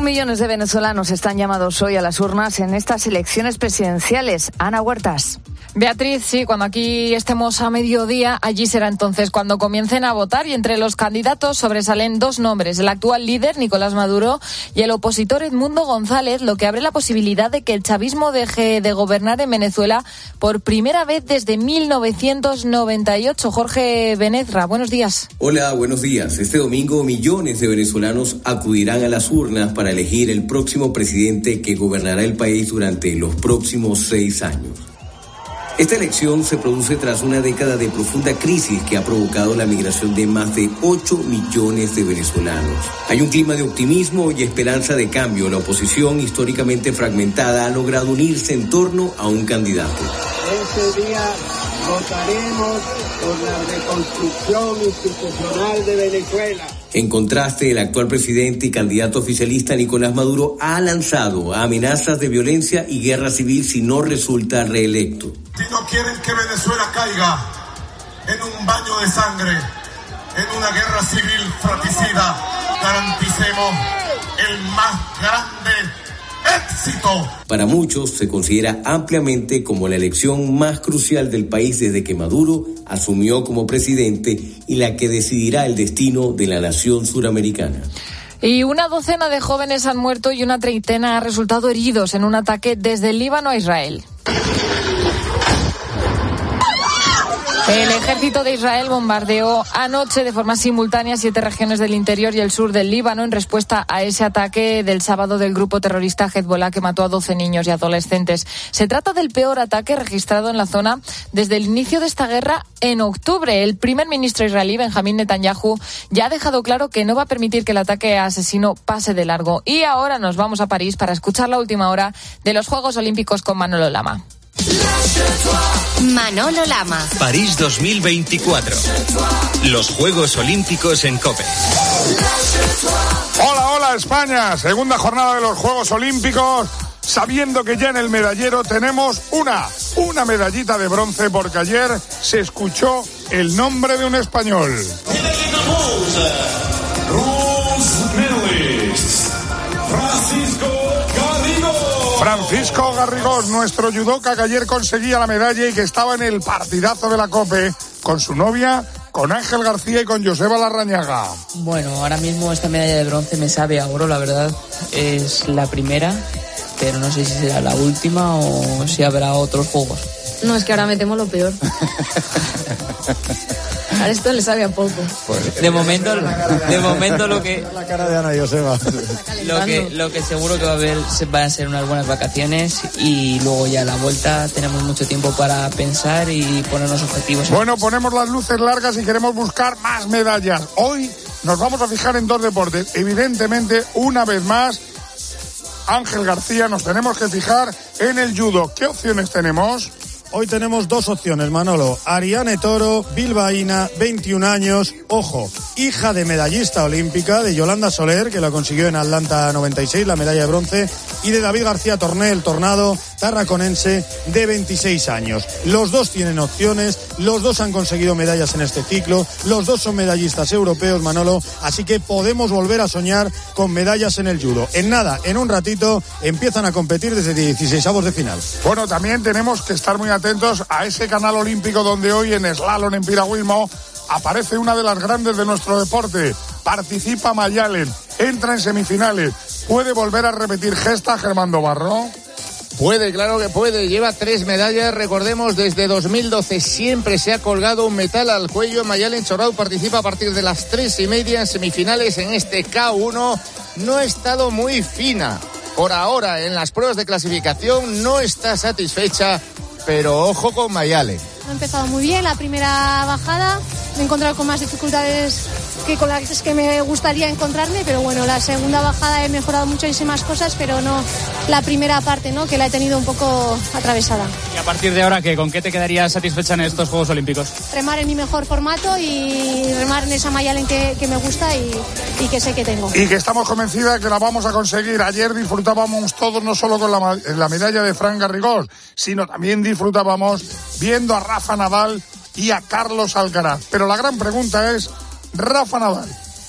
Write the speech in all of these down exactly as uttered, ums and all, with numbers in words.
millones de venezolanos están llamados hoy a las urnas en estas elecciones presidenciales. Ana Huertas. Beatriz, sí, cuando aquí estemos a mediodía, allí será entonces cuando comiencen a votar, y entre los candidatos sobresalen dos nombres: el actual líder, Nicolás Maduro, y el opositor Edmundo González, lo que abre la posibilidad de que el chavismo deje de gobernar en Venezuela por primera vez desde mil novecientos noventa y ocho. Jorge Benezra, buenos días. Hola, buenos días. Este domingo millones de venezolanos acudirán a las urnas para elegir el próximo presidente que gobernará el país durante los próximos seis años. Esta elección se produce tras una década de profunda crisis que ha provocado la migración de más de ocho millones de venezolanos. Hay un clima de optimismo y esperanza de cambio. La oposición, históricamente fragmentada, ha logrado unirse en torno a un candidato. Este día votaremos por la reconstrucción institucional de Venezuela. En contraste, el actual presidente y candidato oficialista Nicolás Maduro ha lanzado amenazas de violencia y guerra civil si no resulta reelecto. Si no quieren que Venezuela caiga en un baño de sangre, en una guerra civil fratricida, garanticemos el más grande éxito. Para muchos se considera ampliamente como la elección más crucial del país desde que Maduro asumió como presidente y la que decidirá el destino de la nación suramericana. Y una docena de jóvenes han muerto y una treintena ha resultado heridos en un ataque desde el Líbano a Israel. El ejército de Israel bombardeó anoche de forma simultánea siete regiones del interior y el sur del Líbano en respuesta a ese ataque del sábado del grupo terrorista Hezbollah, que mató a doce niños y adolescentes. Se trata del peor ataque registrado en la zona desde el inicio de esta guerra en octubre. El primer ministro israelí, Benjamín Netanyahu, ya ha dejado claro que no va a permitir que el ataque asesino pase de largo. Y ahora nos vamos a París para escuchar la última hora de los Juegos Olímpicos con Manolo Lama. Manolo Lama. París dos mil veinticuatro. Los Juegos Olímpicos en COPE. Hola, hola España. Segunda jornada de los Juegos Olímpicos. Sabiendo que ya en el medallero tenemos una, una medallita de bronce, porque ayer se escuchó el nombre de un español. Francisco Francisco Garrigós, nuestro judoka que ayer conseguía la medalla y que estaba en el partidazo de la COPE con su novia, con Ángel García y con Joseba Larrañaga. Bueno, ahora mismo esta medalla de bronce me sabe a oro, la verdad. Es la primera, pero no sé si será la última o si habrá otros juegos. No, es que ahora metemos lo peor. A esto le sabe a poco. Pues, de momento, de momento lo que la cara de Ana Joseba. Lo que, lo que seguro que va a haber van a ser unas buenas vacaciones y luego ya a la vuelta tenemos mucho tiempo para pensar y ponernos objetivos. Bueno, ponemos las luces largas y queremos buscar más medallas. Hoy nos vamos a fijar en dos deportes. Evidentemente, una vez más, Ángel García, nos tenemos que fijar en el judo. ¿Qué opciones tenemos? Hoy tenemos dos opciones, Manolo. Ariane Toro, bilbaína, veintiún años, ojo, hija de medallista olímpica, de Yolanda Soler, que la consiguió en Atlanta noventa y seis, la medalla de bronce, y de David García Torné, el tornado tarraconense, de veintiséis años. Los dos tienen opciones, los dos han conseguido medallas en este ciclo, los dos son medallistas europeos, Manolo, así que podemos volver a soñar con medallas en el judo. En nada, en un ratito, empiezan a competir desde dieciseisavos de final. Bueno, también tenemos que estar muy atentos a ese canal olímpico donde hoy en slalom en piragüismo aparece una de las grandes de nuestro deporte. Participa Mayalen, entra en semifinales. ¿Puede volver a repetir gesta Germán Dobarro? Puede, claro que puede. Lleva tres medallas. Recordemos, desde dos mil doce siempre se ha colgado un metal al cuello. Mayalen Chorau participa a partir de las tres y media en semifinales en este K uno. No ha estado muy fina por ahora en las pruebas de clasificación. No está satisfecha, pero ojo con Mayalen. Ha empezado muy bien la primera bajada. Me he encontrado con más dificultades que con las que me gustaría encontrarme, pero bueno, la segunda bajada he mejorado muchísimas cosas, pero no la primera parte, ¿no?, que la he tenido un poco atravesada. ¿Y a partir de ahora qué? ¿Con qué te quedarías satisfecha en estos Juegos Olímpicos? Remar en mi mejor formato y remar en esa Mayalen que, que me gusta y, y que sé que tengo. Y que estamos convencidas que la vamos a conseguir. Ayer disfrutábamos todos no solo con la, la medalla de Fran Garrigós, sino también disfrutábamos viendo a Rafa Nadal y a Carlos Alcaraz. Pero la gran pregunta es, Rafa Nadal,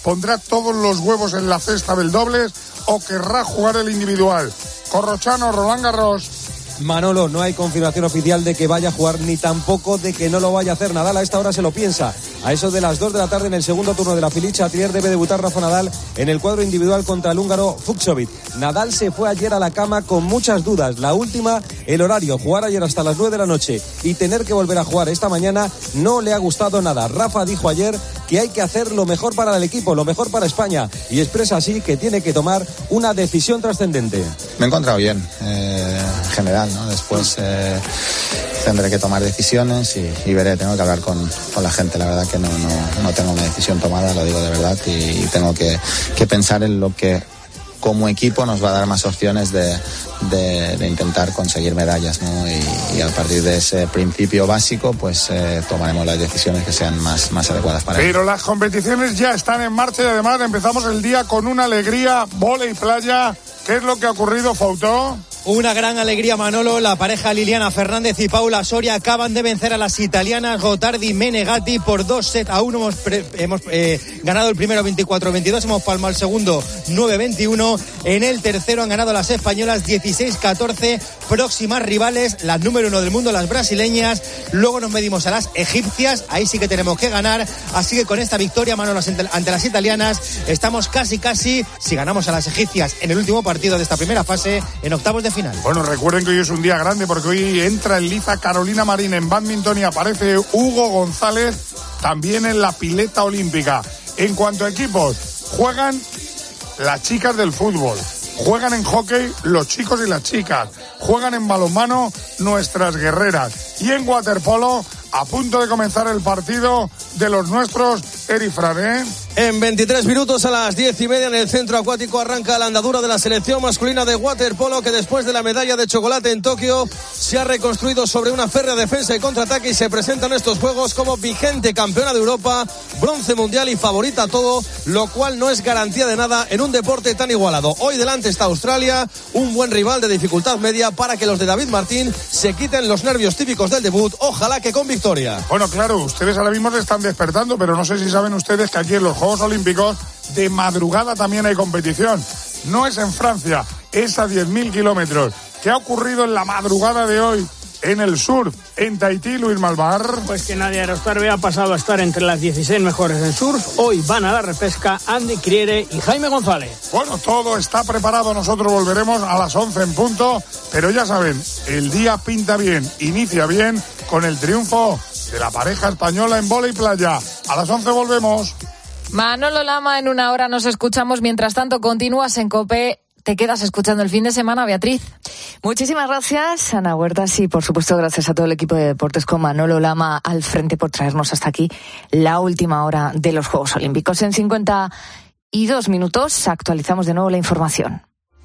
¿Pondrá todos los huevos en la cesta del dobles o querrá jugar el individual? Corrochano, Roland Garros. Manolo, no hay confirmación oficial de que vaya a jugar ni tampoco de que no lo vaya a hacer. Nadal a esta hora se lo piensa. A eso de las dos de la tarde en el segundo turno de la Felice Chatrier debe debutar Rafa Nadal en el cuadro individual contra el húngaro Fucsovic. Nadal se fue ayer a la cama con muchas dudas. La última, el horario, jugar ayer hasta las nueve de la noche y tener que volver a jugar esta mañana no le ha gustado nada. Rafa dijo ayer que hay que hacer lo mejor para el equipo, lo mejor para España, y expresa así que tiene que tomar una decisión trascendente. Me he encontrado bien, eh, en general, ¿no? Después eh, tendré que tomar decisiones y, y veré, tengo que hablar con, con la gente. La verdad que no, no, no tengo una decisión tomada, lo digo de verdad, y, y tengo que, que pensar en lo que como equipo nos va a dar más opciones de, de, de intentar conseguir medallas, ¿no? Y, y a partir de ese principio básico, pues eh, tomaremos las decisiones que sean más, más adecuadas para ello. Pero las competiciones ya están en marcha y además empezamos el día con una alegría, vóley playa. ¿Qué es lo que ha ocurrido, Fautó? Una gran alegría, Manolo. La pareja Liliana Fernández y Paula Soria acaban de vencer a las italianas Gotardi y Menegatti por dos sets a uno. Hemos, pre- hemos eh, ganado el primero veinticuatro veintidós, hemos palmado el segundo nueve veintiuno. En el tercero han ganado las españolas dieciséis catorce. Próximas rivales, las número uno del mundo, las brasileñas. Luego nos medimos a las egipcias. Ahí sí que tenemos que ganar. Así que con esta victoria, Manolo, ante las italianas, estamos casi, casi, si ganamos a las egipcias en el último partido de esta primera fase, en octavos de final. Bueno, recuerden que hoy es un día grande porque hoy entra en liza Carolina Marín en bádminton y aparece Hugo González también en la pileta olímpica. En cuanto a equipos, juegan las chicas del fútbol, juegan en hockey los chicos y las chicas, juegan en balonmano nuestras guerreras y en waterpolo a punto de comenzar el partido de los nuestros. Eri Frané. En veintitrés minutos a las diez y media en el centro acuático arranca la andadura de la selección masculina de waterpolo, que después de la medalla de chocolate en Tokio se ha reconstruido sobre una férrea defensa y contraataque y se presenta en estos juegos como vigente campeona de Europa, bronce mundial y favorita a todo, lo cual no es garantía de nada en un deporte tan igualado. Hoy delante está Australia, un buen rival de dificultad media para que los de David Martín se quiten los nervios típicos del debut, ojalá que con victoria. Bueno, claro, ustedes ahora mismo se están despertando, pero no sé si saben ustedes que aquí en los Juegos Olímpicos de madrugada también hay competición. No es en Francia, es a diez mil kilómetros. ¿Qué ha ocurrido en la madrugada de hoy en el surf, en Tahití, Luis Malvar? Pues que Nadia Aerostarbe ha pasado a estar entre las dieciséis mejores en surf. Hoy van a la repesca Andy Criere y Jaime González. Bueno, todo está preparado. Nosotros volveremos a las once en punto. Pero ya saben, el día pinta bien, inicia bien con el triunfo de la pareja española en vóley playa. A las once volvemos. Manolo Lama, en una hora nos escuchamos. Mientras tanto, continúas en COPE. Te quedas escuchando el fin de semana, Beatriz. Muchísimas gracias, Ana Huertas, y por supuesto gracias a todo el equipo de deportes con Manolo Lama al frente por traernos hasta aquí la última hora de los Juegos Olímpicos. En cincuenta y dos minutos actualizamos de nuevo la información.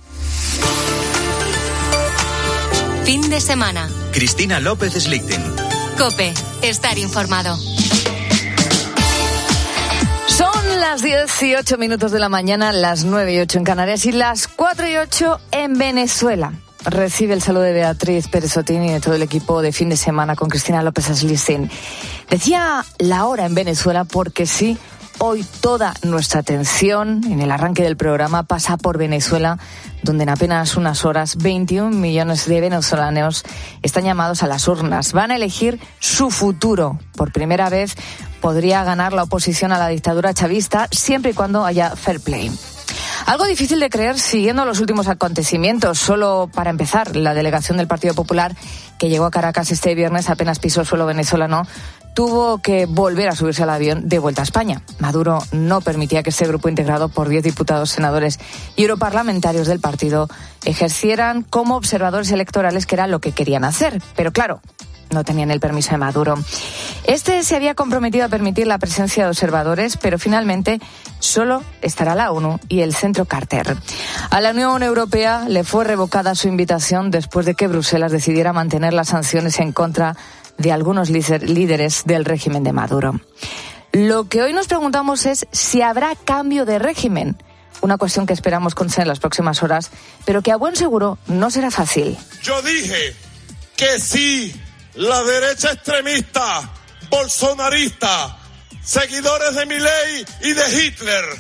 Fin de semana. Cristina López Slichting. COPE. Estar informado. Son las diez y ocho minutos de la mañana, las nueve y ocho en Canarias y las cuatro y ocho en Venezuela. Recibe el saludo de Beatriz Pérez Otín y de todo el equipo de fin de semana con Cristina López Slichting. Decía la hora en Venezuela porque sí, hoy toda nuestra atención en el arranque del programa pasa por Venezuela, donde en apenas unas horas veintiún millones de venezolanos están llamados a las urnas. Van a elegir su futuro. Por primera vez podría ganar la oposición a la dictadura chavista siempre y cuando haya fair play. Algo difícil de creer siguiendo los últimos acontecimientos. Solo para empezar, la delegación del Partido Popular que llegó a Caracas este viernes apenas pisó suelo venezolano, tuvo que volver a subirse al avión de vuelta a España. Maduro no permitía que este grupo integrado por diez diputados, senadores y europarlamentarios del partido ejercieran como observadores electorales, que era lo que querían hacer. Pero claro, no tenían el permiso de Maduro. Este se había comprometido a permitir la presencia de observadores, pero finalmente solo estará la ONU y el Centro Carter. A la Unión Europea le fue revocada su invitación después de que Bruselas decidiera mantener las sanciones en contra de algunos líderes del régimen de Maduro. Lo que hoy nos preguntamos es si habrá cambio de régimen, una cuestión que esperamos conocer en las próximas horas, pero que a buen seguro no será fácil. Yo dije que sí. La derecha extremista, bolsonarista, seguidores de Milei y de Hitler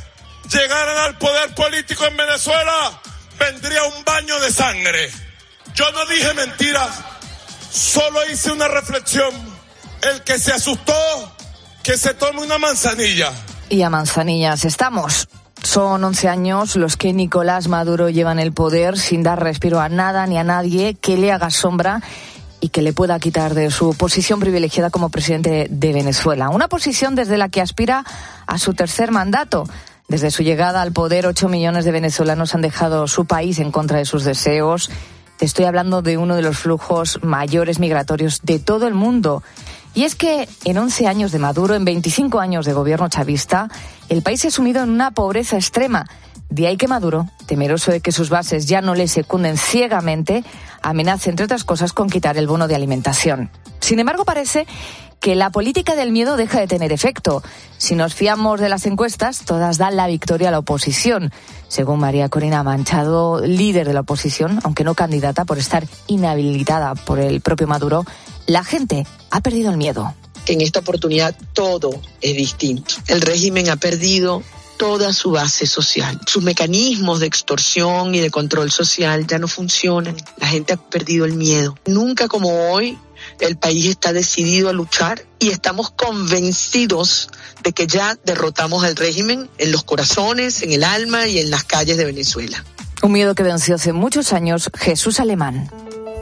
llegaran al poder político en Venezuela, vendría un baño de sangre. Yo no dije mentiras, solo hice una reflexión. El que se asustó, que se tome una manzanilla. Y a manzanillas estamos. Son once años los que Nicolás Maduro lleva en el poder sin dar respiro a nada ni a nadie que le haga sombra y que le pueda quitar de su posición privilegiada como presidente de Venezuela. Una posición desde la que aspira a su tercer mandato. Desde su llegada al poder, ocho millones de venezolanos han dejado su país en contra de sus deseos. Te estoy hablando de uno de los flujos mayores migratorios de todo el mundo. Y es que en once años de Maduro, en veinticinco años de gobierno chavista, el país se ha sumido en una pobreza extrema. De ahí que Maduro, temeroso de que sus bases ya no le secunden ciegamente, amenaza, entre otras cosas, con quitar el bono de alimentación. Sin embargo, parece que la política del miedo deja de tener efecto. Si nos fiamos de las encuestas, todas dan la victoria a la oposición. Según María Corina Manchado, líder de la oposición, aunque no candidata por estar inhabilitada por el propio Maduro, la gente ha perdido el miedo. En esta oportunidad todo es distinto. El régimen ha perdido toda su base social. Sus mecanismos de extorsión y de control social ya no funcionan. La gente ha perdido el miedo. Nunca como hoy el país está decidido a luchar y estamos convencidos de que ya derrotamos al régimen en los corazones, en el alma y en las calles de Venezuela. Un miedo que venció hace muchos años Jesús Alemán.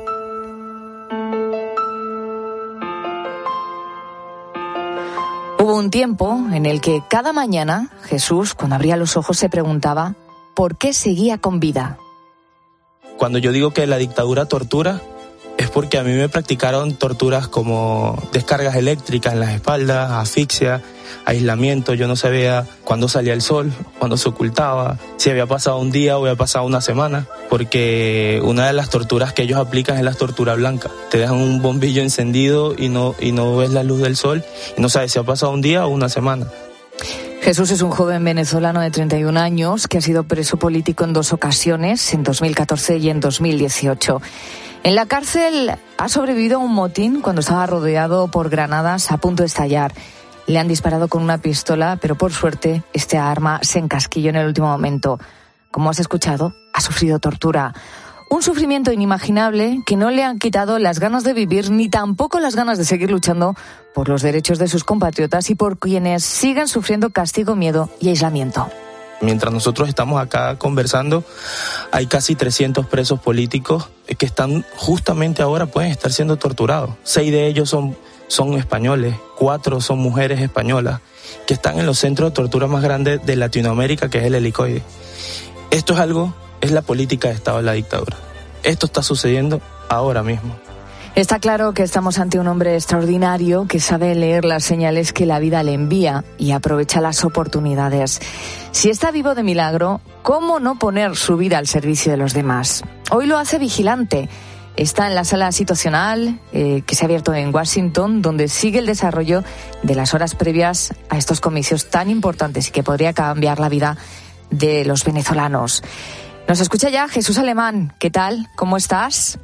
Hubo un tiempo en el que cada mañana Jesús, cuando abría los ojos, se preguntaba por qué seguía con vida. Cuando yo digo que la dictadura tortura, es porque a mí me practicaron torturas como descargas eléctricas en las espaldas, asfixia, aislamiento. Yo no sabía cuándo salía el sol, cuándo se ocultaba, si había pasado un día o había pasado una semana, porque una de las torturas que ellos aplican es la tortura blanca. Te dejan un bombillo encendido y no, y no ves la luz del sol y no sabes si ha pasado un día o una semana. Jesús es un joven venezolano de treinta y un años que ha sido preso político en dos ocasiones, en dos mil catorce y en dos mil dieciocho. En la cárcel ha sobrevivido a un motín cuando estaba rodeado por granadas a punto de estallar. Le han disparado con una pistola, pero por suerte este arma se encasquilló en el último momento. Como has escuchado, ha sufrido tortura. Un sufrimiento inimaginable que no le han quitado las ganas de vivir ni tampoco las ganas de seguir luchando por los derechos de sus compatriotas y por quienes siguen sufriendo castigo, miedo y aislamiento. Mientras nosotros estamos acá conversando, hay casi trescientos presos políticos que están justamente ahora, pueden estar siendo torturados. Seis de ellos son, son españoles, cuatro son mujeres españolas, que están en los centros de tortura más grandes de Latinoamérica, que es el Helicoide. Esto es algo, es la política de Estado de la dictadura. Esto está sucediendo ahora mismo. Está claro que estamos ante un hombre extraordinario que sabe leer las señales que la vida le envía y aprovecha las oportunidades. Si está vivo de milagro, ¿cómo no poner su vida al servicio de los demás? Hoy lo hace vigilante. Está en la sala situacional eh, que se ha abierto en Washington, donde sigue el desarrollo de las horas previas a estos comicios tan importantes y que podría cambiar la vida de los venezolanos. Nos escucha ya Jesús Alemán. ¿Qué tal? ¿Cómo estás?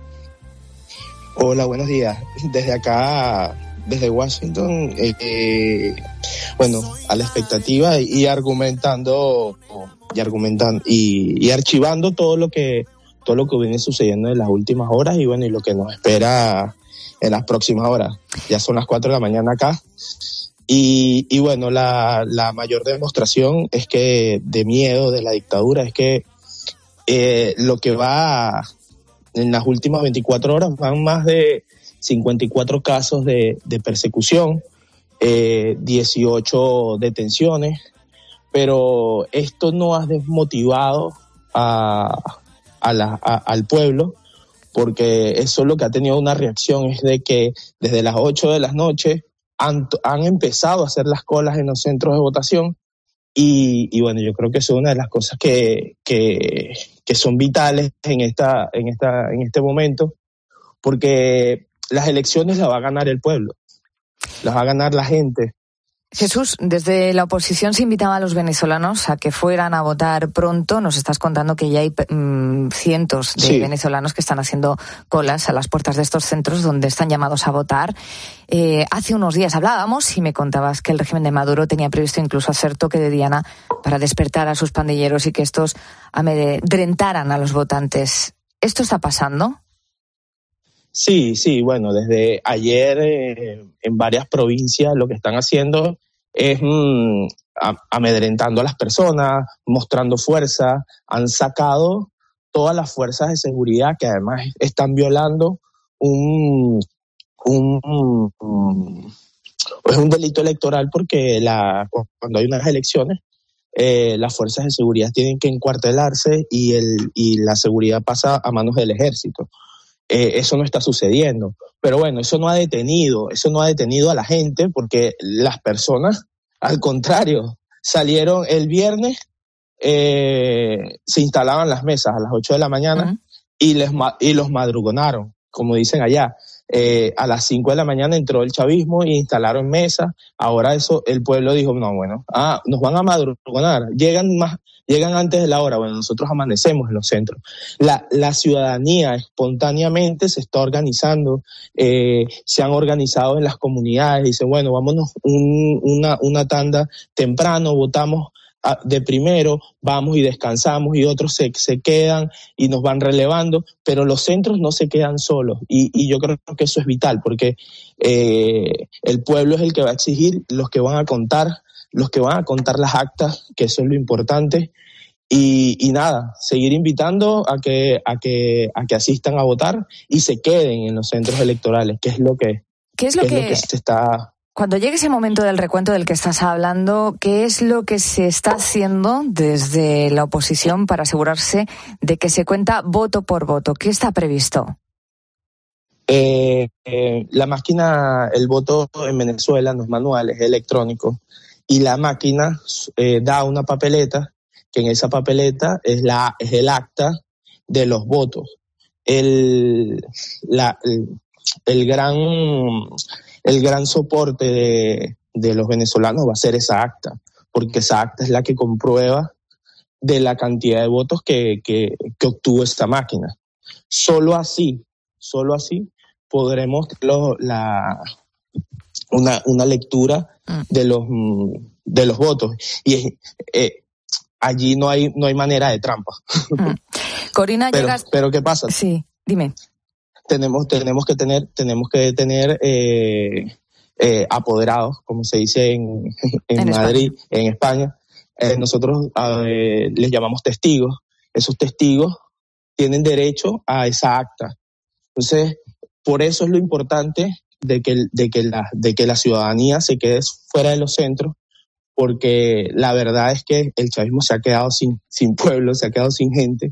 Hola, buenos días. Desde acá, desde Washington, eh, eh, bueno, a la expectativa y argumentando y argumentando y, y archivando todo lo que todo lo que viene sucediendo en las últimas horas y bueno, y lo que nos espera en las próximas horas. Ya son las cuatro de la mañana acá. Y, y bueno, la, la mayor demostración es que de miedo de la dictadura es que eh, lo que va en las últimas veinticuatro horas van más de cincuenta y cuatro casos de, de persecución, eh, dieciocho detenciones, pero esto no ha desmotivado a, a la, a, al pueblo, porque eso lo que ha tenido una reacción es de que desde las ocho de la noche han, han empezado a hacer las colas en los centros de votación y, y bueno, yo creo que eso es una de las cosas que, que, que son vitales en esta, en esta, en este momento, porque las elecciones las va a ganar el pueblo, las va a ganar la gente. Jesús, desde la oposición se invitaba a los venezolanos a que fueran a votar pronto. Nos estás contando que ya hay mmm, cientos de sí. venezolanos que están haciendo colas a las puertas de estos centros donde están llamados a votar. Eh, hace unos días hablábamos y me contabas que el régimen de Maduro tenía previsto incluso hacer toque de diana para despertar a sus pandilleros y que estos amedrentaran a los votantes. ¿Esto está pasando? Sí, sí, bueno, desde ayer eh, en varias provincias lo que están haciendo es mmm, amedrentando a las personas, mostrando fuerza. Han sacado todas las fuerzas de seguridad que además están violando un, un, un, es un delito electoral porque la, cuando hay unas elecciones eh, las fuerzas de seguridad tienen que encuartelarse y, el, y la seguridad pasa a manos del ejército. Eh, eso no está sucediendo. Pero bueno, eso no ha detenido, eso no ha detenido a la gente porque las personas, al contrario, salieron el viernes, eh, se instalaban las mesas a las ocho de la mañana uh-huh. y, les, y los madrugonaron, como dicen allá. Eh, a las cinco de la mañana entró el chavismo y instalaron mesas. Ahora eso, el pueblo dijo, no, bueno, ah, nos van a madrugonar, llegan más, llegan antes de la hora. Bueno, nosotros amanecemos en los centros. La, la ciudadanía espontáneamente se está organizando, eh, se han organizado en las comunidades, dicen, bueno, vámonos un, una, una tanda temprano, votamos de primero, vamos y descansamos y otros se, se quedan y nos van relevando, pero los centros no se quedan solos y, y yo creo que eso es vital porque eh, el pueblo es el que va a exigir, los que van a contar, los que van a contar las actas, que eso es lo importante. Y, y nada, seguir invitando a que, a que, a que asistan a votar y se queden en los centros electorales, que es lo que, ¿Qué es lo que, que... es lo que se está... Cuando llegue ese momento del recuento del que estás hablando, ¿qué es lo que se está haciendo desde la oposición para asegurarse de que se cuenta voto por voto? ¿Qué está previsto? Eh, eh, la máquina, el voto en Venezuela no es manual, es electrónico. Y la máquina eh, da una papeleta, que en esa papeleta es, la, es el acta de los votos. El, la, el, el gran... El gran soporte de, de los venezolanos va a ser esa acta, porque esa acta es la que comprueba de la cantidad de votos que, que, que obtuvo esta máquina. Solo así, solo así podremos lo, la, una, una lectura de los, de los votos. Y eh, allí no hay, no hay manera de trampa. Corina, pero, llegas... pero ¿qué pasa? Sí, dime. Tenemos, tenemos que tener, tenemos que tener eh, eh, apoderados, como se dice en, en, en Madrid, España. en España. Eh, nosotros eh, les llamamos testigos. Esos testigos tienen derecho a esa acta. Entonces, por eso es lo importante de que, de que, la, de que la ciudadanía se quede fuera de los centros, porque la verdad es que el chavismo se ha quedado sin, sin pueblo, se ha quedado sin gente.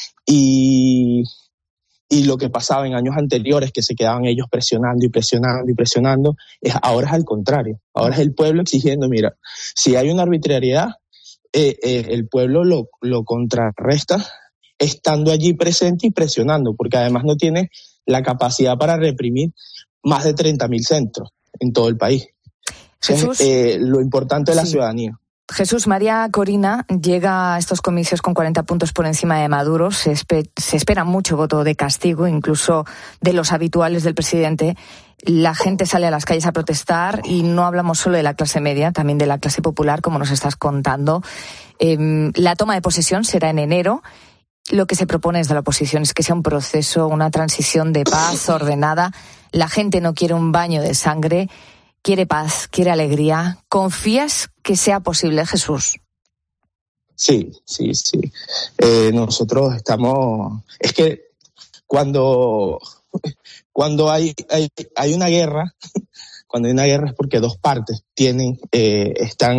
Y... Y lo que pasaba en años anteriores, que se quedaban ellos presionando y presionando y presionando, es, ahora es al contrario. Ahora es el pueblo exigiendo, mira, si hay una arbitrariedad, eh, eh, el pueblo lo, lo contrarresta estando allí presente y presionando, porque además no tiene la capacidad para reprimir más de treinta mil centros en todo el país. Jesús, eh, lo importante es la sí. ciudadanía. Jesús, María Corina llega a estos comicios con cuarenta puntos por encima de Maduro. Se, espe- se espera mucho voto de castigo, incluso de los habituales del presidente. La gente sale a las calles a protestar y no hablamos solo de la clase media, también de la clase popular, como nos estás contando. Eh, la toma de posesión será en enero. Lo que se propone desde la oposición es que sea un proceso, una transición de paz ordenada. La gente no quiere un baño de sangre. Quiere paz, quiere alegría. ¿Confías que sea posible, Jesús? Sí, sí, sí. Eh, nosotros estamos... Es que cuando, cuando hay, hay, hay una guerra, cuando hay una guerra es porque dos partes tienen, eh, están,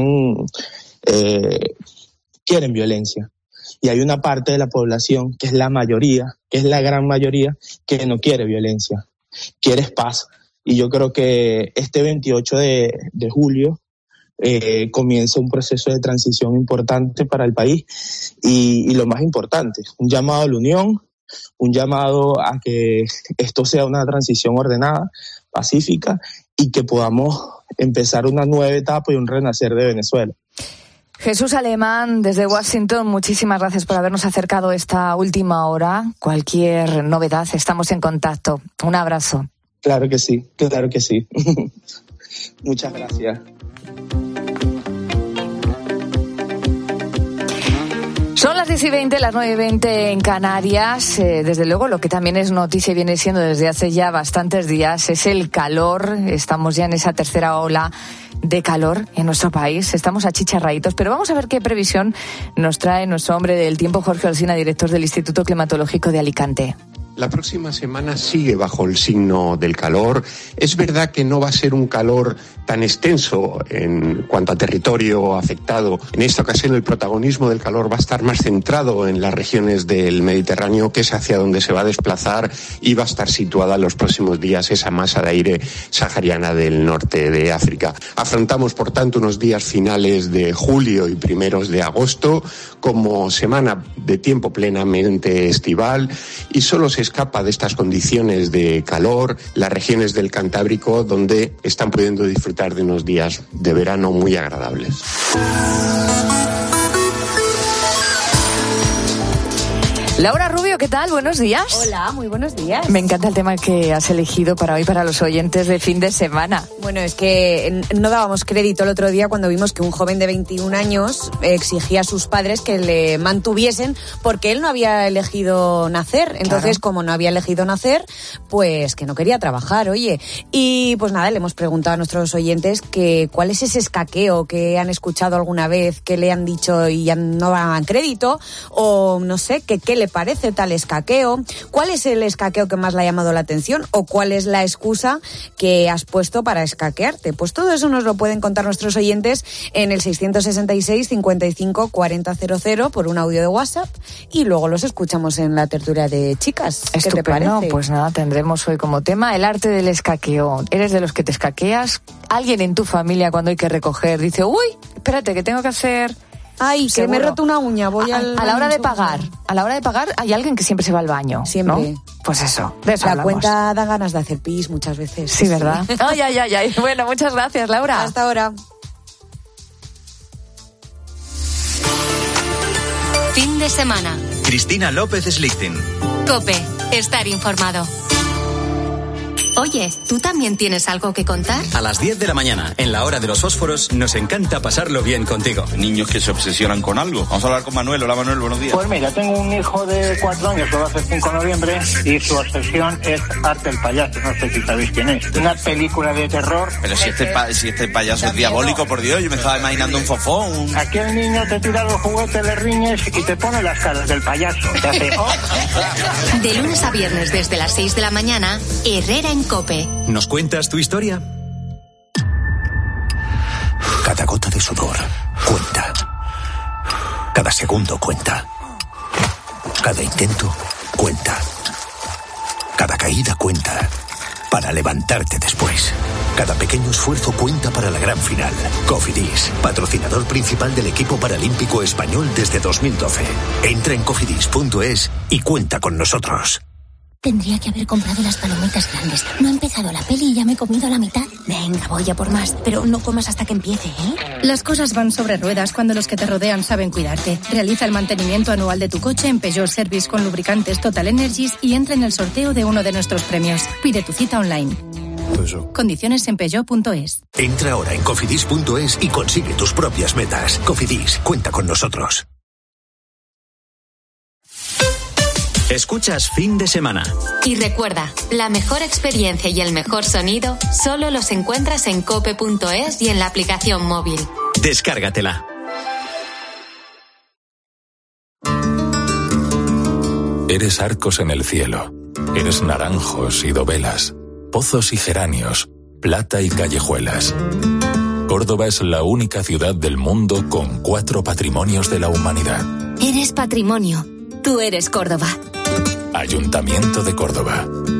eh, quieren violencia. Y hay una parte de la población, que es la mayoría, que es la gran mayoría, que no quiere violencia, quiere paz. Y yo creo que este veintiocho de, de julio eh, comienza un proceso de transición importante para el país y, y lo más importante, un llamado a la unión, un llamado a que esto sea una transición ordenada, pacífica y que podamos empezar una nueva etapa y un renacer de Venezuela. Jesús Alemán, desde Washington, muchísimas gracias por habernos acercado esta última hora. Cualquier novedad, estamos en contacto. Un abrazo. Claro que sí, claro que sí. Muchas gracias. Son las diez y veinte, las nueve y veinte en Canarias. Eh, desde luego, lo que también es noticia y viene siendo desde hace ya bastantes días es el calor. Estamos ya en esa tercera ola de calor en nuestro país. Estamos achicharraditos, pero vamos a ver qué previsión nos trae nuestro hombre del tiempo, Jorge Alsina, director del Instituto Climatológico de Alicante. La próxima semana sigue bajo el signo del calor. Es verdad que no va a ser un calor tan extenso en cuanto a territorio afectado. En esta ocasión el protagonismo del calor va a estar más centrado en las regiones del Mediterráneo, que es hacia donde se va a desplazar y va a estar situada en los próximos días esa masa de aire sahariana del norte de África. Afrontamos, por tanto, unos días finales de julio y primeros de agosto como semana de tiempo plenamente estival, y solo se escapa de estas condiciones de calor las regiones del Cantábrico, donde están pudiendo disfrutar de unos días de verano muy agradables. Laura Rubio, ¿qué tal? Buenos días. Hola, muy buenos días. Me encanta el tema que has elegido para hoy, para los oyentes de fin de semana. Bueno, es que no dábamos crédito el otro día cuando vimos que un joven de veintiún años exigía a sus padres que le mantuviesen porque él no había elegido nacer. Entonces, claro, como no había elegido nacer, pues que no quería trabajar, oye. Y pues nada, le hemos preguntado a nuestros oyentes que cuál es ese escaqueo que han escuchado alguna vez, que le han dicho y ya no daban crédito, o no sé, que qué le parece tal escaqueo, cuál es el escaqueo que más le ha llamado la atención o cuál es la excusa que has puesto para escaquearte. Pues todo eso nos lo pueden contar nuestros oyentes en el seiscientos sesenta y seis, cincuenta y cinco, cuarenta cero cero por un audio de WhatsApp, y luego los escuchamos en la tertulia de chicas. ¿Qué Estupendo. te parece? Pues nada, tendremos hoy como tema el arte del escaqueo. ¿Eres de los que te escaqueas? ¿Alguien en tu familia cuando hay que recoger dice, uy, espérate que tengo que hacer... Ay, Seguro. que me he roto una uña, voy a, al... a la hora de pagar, a la hora de pagar hay alguien que siempre se va al baño, siempre, ¿no? Pues eso, de eso la hablamos. cuenta da ganas de hacer pis muchas veces. Sí, ¿verdad? Ay, ay, ay, ay. Bueno, muchas gracias, Laura. Hasta ahora. Fin de semana. Cristina López Slichting. COPE. Estar informado. Oye, ¿tú también tienes algo que contar? A las diez de la mañana, en la hora de los fósforos, nos encanta pasarlo bien contigo. Niños que se obsesionan con algo. Vamos a hablar con Manuel. Hola, Manuel, buenos días. Pues mira, tengo un hijo de cuatro años que va a hacer cinco de noviembre y su obsesión es Arte el Payaso. No sé si sabéis quién es. Una película de terror. Pero si este, pa- si este payaso es diabólico, por Dios, yo me estaba imaginando un fofón. Un... Aquí el niño te tira los juguetes, le riñes y te pone las caras del payaso. Te hace, oh. De lunes a viernes desde las seis de la mañana, Herrera en COPE. ¿Nos cuentas tu historia? Cada gota de sudor cuenta. Cada segundo cuenta. Cada intento cuenta. Cada caída cuenta. Para levantarte después. Cada pequeño esfuerzo cuenta para la gran final. Cofidis, patrocinador principal del equipo paralímpico español desde dos mil doce. Entra en cofidis punto es y cuenta con nosotros. Tendría que haber comprado las palomitas grandes. No ha empezado la peli y ya me he comido la mitad. Venga, voy a por más. Pero no comas hasta que empiece, ¿eh? Las cosas van sobre ruedas cuando los que te rodean saben cuidarte. Realiza el mantenimiento anual de tu coche en Peugeot Service con lubricantes Total Energies y entra en el sorteo de uno de nuestros premios. Pide tu cita online. Eso. Condiciones en peugeot punto es. Entra ahora en cofidis punto es y consigue tus propias metas. Cofidis, cuenta con nosotros. Escuchas Fin de Semana. Y recuerda, la mejor experiencia y el mejor sonido solo los encuentras en cope punto es y en la aplicación móvil. Descárgatela. Eres arcos en el cielo. Eres naranjos y dovelas, pozos y geranios, plata y callejuelas. Córdoba es la única ciudad del mundo con cuatro patrimonios de la humanidad. Eres patrimonio. Tú eres Córdoba. Ayuntamiento de Córdoba.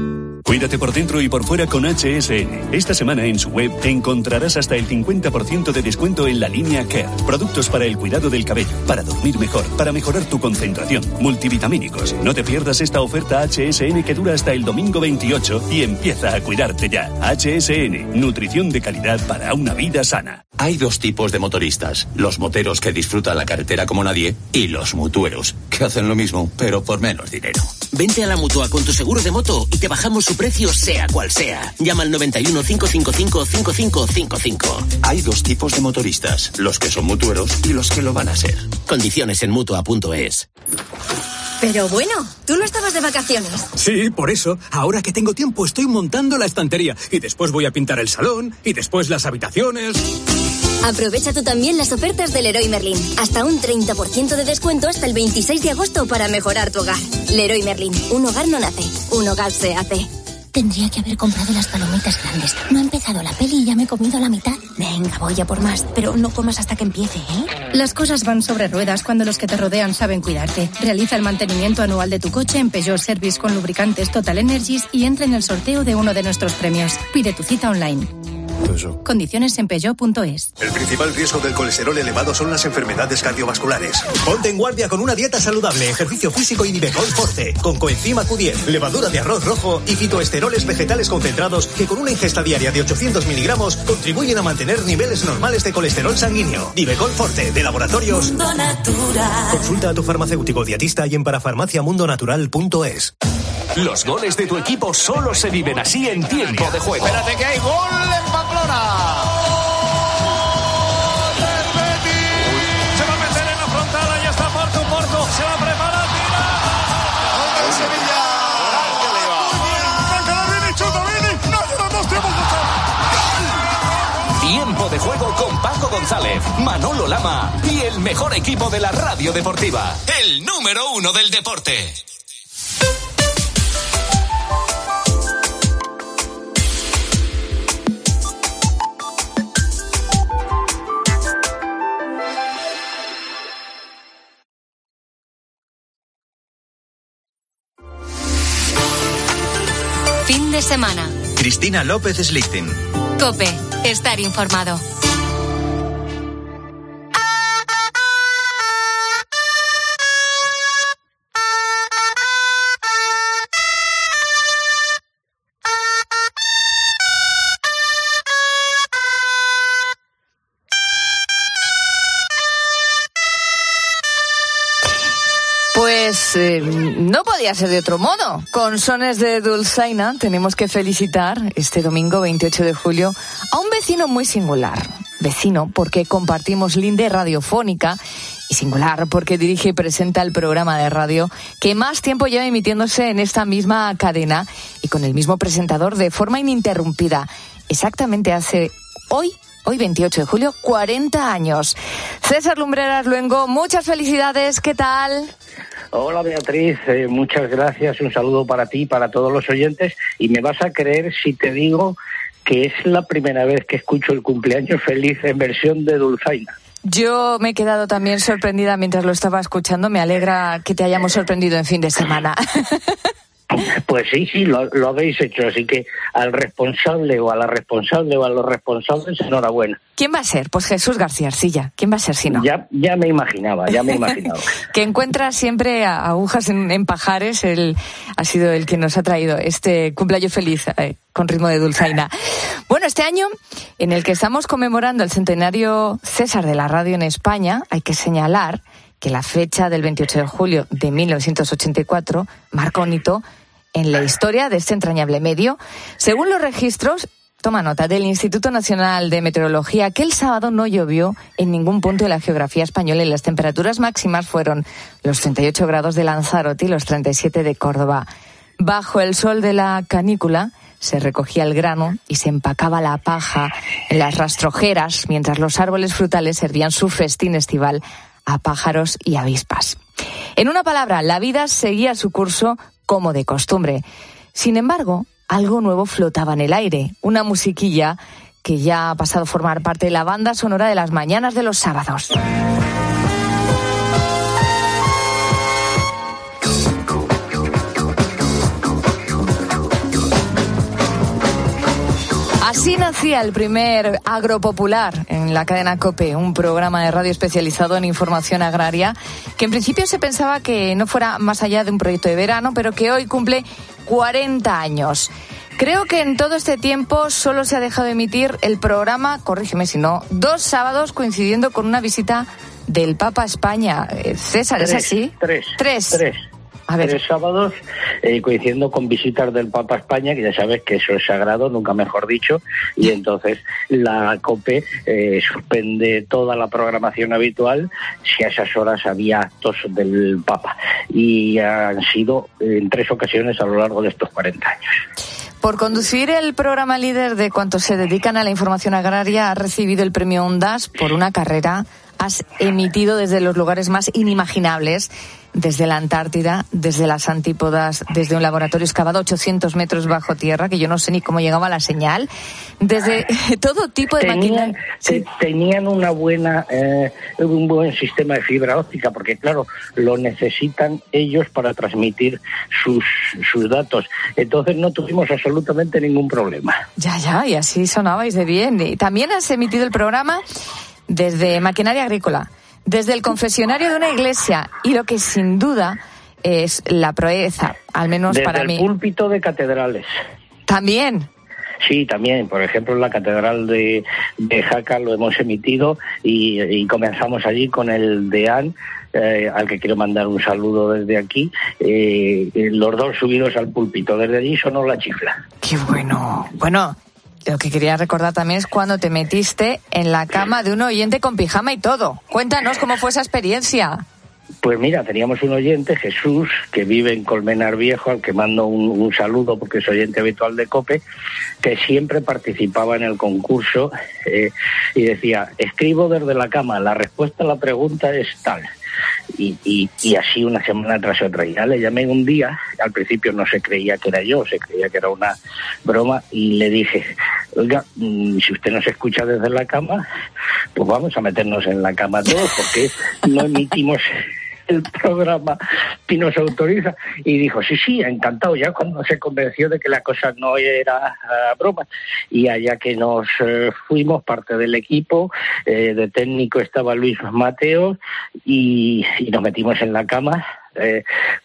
Cuídate por dentro y por fuera con H S N. Esta semana en su web encontrarás hasta el cincuenta por ciento de descuento en la línea Care. Productos para el cuidado del cabello, para dormir mejor, para mejorar tu concentración, multivitamínicos. No te pierdas esta oferta H S N que dura hasta el domingo veintiocho y empieza a cuidarte ya. H S N, nutrición de calidad para una vida sana. Hay dos tipos de motoristas. Los moteros que disfrutan la carretera como nadie y los mutueros, que hacen lo mismo, pero por menos dinero. Vente a la Mutua con tu seguro de moto y te bajamos su precio sea cual sea. Llama al noventa y uno, cinco cinco cinco, cinco cinco cinco cinco. Hay dos tipos de motoristas, los que son mutueros y los que lo van a ser. Condiciones en mutua punto es. Pero bueno, tú no estabas de vacaciones. Sí, por eso, ahora que tengo tiempo estoy montando la estantería y después voy a pintar el salón y después las habitaciones. Aprovecha tú también las ofertas del Leroy Merlin. Hasta un treinta por ciento de descuento hasta el veintiséis de agosto para mejorar tu hogar. Leroy Merlin, un hogar no nace, un hogar se hace. Tendría que haber comprado las palomitas grandes. No ha empezado la peli y ya me he comido la mitad. Venga, voy a por más, pero no comas hasta que empiece, ¿eh? Las cosas van sobre ruedas cuando los que te rodean saben cuidarte. Realiza el mantenimiento anual de tu coche en Peugeot Service con lubricantes Total Energies y entra en el sorteo de uno de nuestros premios. Pide tu cita online. Eso. Condiciones en Peugeot punto es. El principal riesgo del colesterol elevado son las enfermedades cardiovasculares. Ponte en guardia con una dieta saludable, ejercicio físico y Nivecol Forte, con coenzima Q diez, levadura de arroz rojo y fitoesteroles vegetales concentrados que con una ingesta diaria de ochocientos miligramos contribuyen a mantener niveles normales de colesterol sanguíneo. Nivecol Forte, de Laboratorios Mundo Natural. Consulta a tu farmacéutico dietista y en parafarmaciamundonatural punto es. Los goles de tu equipo solo se viven así en tiempo de juego. Espérate que hay gol en Pamplona. ¡Del Betis! Se va a meter en la frontal, ya está Porto, Porto, se va a preparar, tira. ¡Gol del Sevilla! Tiempo de juego con Paco González, Manolo Lama y el mejor equipo de la radio deportiva. El número uno del deporte. Fin de semana. Cristina López Slichting. COPE. Estar informado. Pues eh, no podía ser de otro modo. Con sones de Dulzaina tenemos que felicitar este domingo veintiocho de julio a un vecino muy singular. Vecino porque compartimos linde radiofónica y singular porque dirige y presenta el programa de radio que más tiempo lleva emitiéndose en esta misma cadena y con el mismo presentador de forma ininterrumpida. Exactamente hace hoy, hoy veintiocho de julio, cuarenta años. César Lumbreras Luengo, muchas felicidades, ¿qué tal? Hola Beatriz, eh, muchas gracias, un saludo para ti y para todos los oyentes, y me vas a creer si te digo que es la primera vez que escucho el cumpleaños feliz en versión de Dulzaina. Yo me he quedado también sorprendida mientras lo estaba escuchando, me alegra que te hayamos sorprendido en fin de semana. Pues sí, sí, lo, lo habéis hecho, así que al responsable o a la responsable o a los responsables, enhorabuena. ¿Quién va a ser? Pues Jesús García Arcilla. ¿Quién va a ser si no? Ya, ya me imaginaba, ya me imaginaba. Que encuentra siempre agujas en, en pajares, él ha sido el que nos ha traído este cumpleaños feliz eh, con ritmo de Dulzaina. Bueno, este año en el que estamos conmemorando el centenario César de la radio en España, hay que señalar que la fecha del veintiocho de julio de mil novecientos ochenta y cuatro marca un hito en la historia de este entrañable medio. Según los registros, toma nota, del Instituto Nacional de Meteorología, aquel sábado no llovió en ningún punto de la geografía española y las temperaturas máximas fueron los treinta y ocho grados de Lanzarote y los treinta y siete de Córdoba. Bajo el sol de la canícula se recogía el grano y se empacaba la paja en las rastrojeras, mientras los árboles frutales servían su festín estival a pájaros y avispas. En una palabra, la vida seguía su curso como de costumbre. Sin embargo, algo nuevo flotaba en el aire, una musiquilla que ya ha pasado a formar parte de la banda sonora de las mañanas de los sábados. Así nacía el primer Agropopular en la cadena COPE, un programa de radio especializado en información agraria que en principio se pensaba que no fuera más allá de un proyecto de verano, pero que hoy cumple cuarenta años. Creo que en todo este tiempo solo se ha dejado de emitir el programa, corrígeme si no, dos sábados coincidiendo con una visita del Papa a España. César, tres, ¿es así? Tres. Tres. Tres. A ver. Tres sábados eh, coincidiendo con visitas del Papa a España, que ya sabes que eso es sagrado, nunca mejor dicho, y entonces la COPE eh, suspende toda la programación habitual si a esas horas había actos del Papa. Y han sido en tres ocasiones a lo largo de estos cuarenta años. Por conducir el programa líder de cuantos se dedican a la información agraria, has recibido el premio Ondas por una carrera. Has emitido desde los lugares más inimaginables, desde la Antártida, desde las antípodas, desde un laboratorio excavado ochocientos metros bajo tierra, que yo no sé ni cómo llegaba la señal, desde todo tipo de tenían, maquinaria. Sí. Tenían una buena, eh, un buen sistema de fibra óptica, porque claro, lo necesitan ellos para transmitir sus, sus datos. Entonces no tuvimos absolutamente ningún problema. Ya, ya, y así sonabais de bien. Y también has emitido el programa desde maquinaria agrícola, desde el confesionario de una iglesia, y lo que sin duda es la proeza, al menos desde para el mí. Desde el púlpito de catedrales. También. Sí, también. Por ejemplo, en la catedral de, de Jaca lo hemos emitido y, y comenzamos allí con el deán, eh, al que quiero mandar un saludo desde aquí. Eh, los dos subidos al púlpito. Desde allí sonó la chifla. ¡Qué bueno! Bueno, lo que quería recordar también es cuando te metiste en la cama de un oyente con pijama y todo. Cuéntanos cómo fue esa experiencia. Pues mira, teníamos un oyente, Jesús, que vive en Colmenar Viejo, al que mando un, un saludo porque es oyente habitual de COPE, que siempre participaba en el concurso eh, y decía, escribo desde la cama, la respuesta a la pregunta es tal. Y, y, y así una semana tras otra. Y ya le llamé un día, al principio no se creía que era yo, se creía que era una broma, y le dije, oiga, si usted nos escucha desde la cama, pues vamos a meternos en la cama todos, porque no emitimos el programa y nos autoriza. Y dijo, sí, sí, encantado, ya cuando se convenció de que la cosa no era uh, broma. Y allá que nos uh, fuimos, parte del equipo, eh, de técnico estaba Luis Mateo, y, y nos metimos en la cama, eh,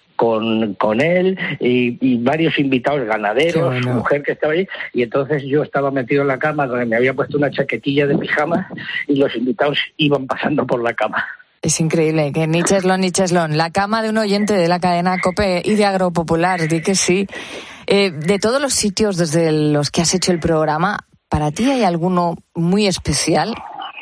Con, con él y, y varios invitados, ganaderos, bueno. Mujer que estaba ahí, y entonces yo estaba metido en la cama, donde me había puesto una chaquetilla de pijama, y los invitados iban pasando por la cama. Es increíble, que ni cheslón ni cheslón. La cama de un oyente de la cadena COPE y de Agropopular, di que sí. Eh, de todos los sitios desde los que has hecho el programa, ¿para ti hay alguno muy especial?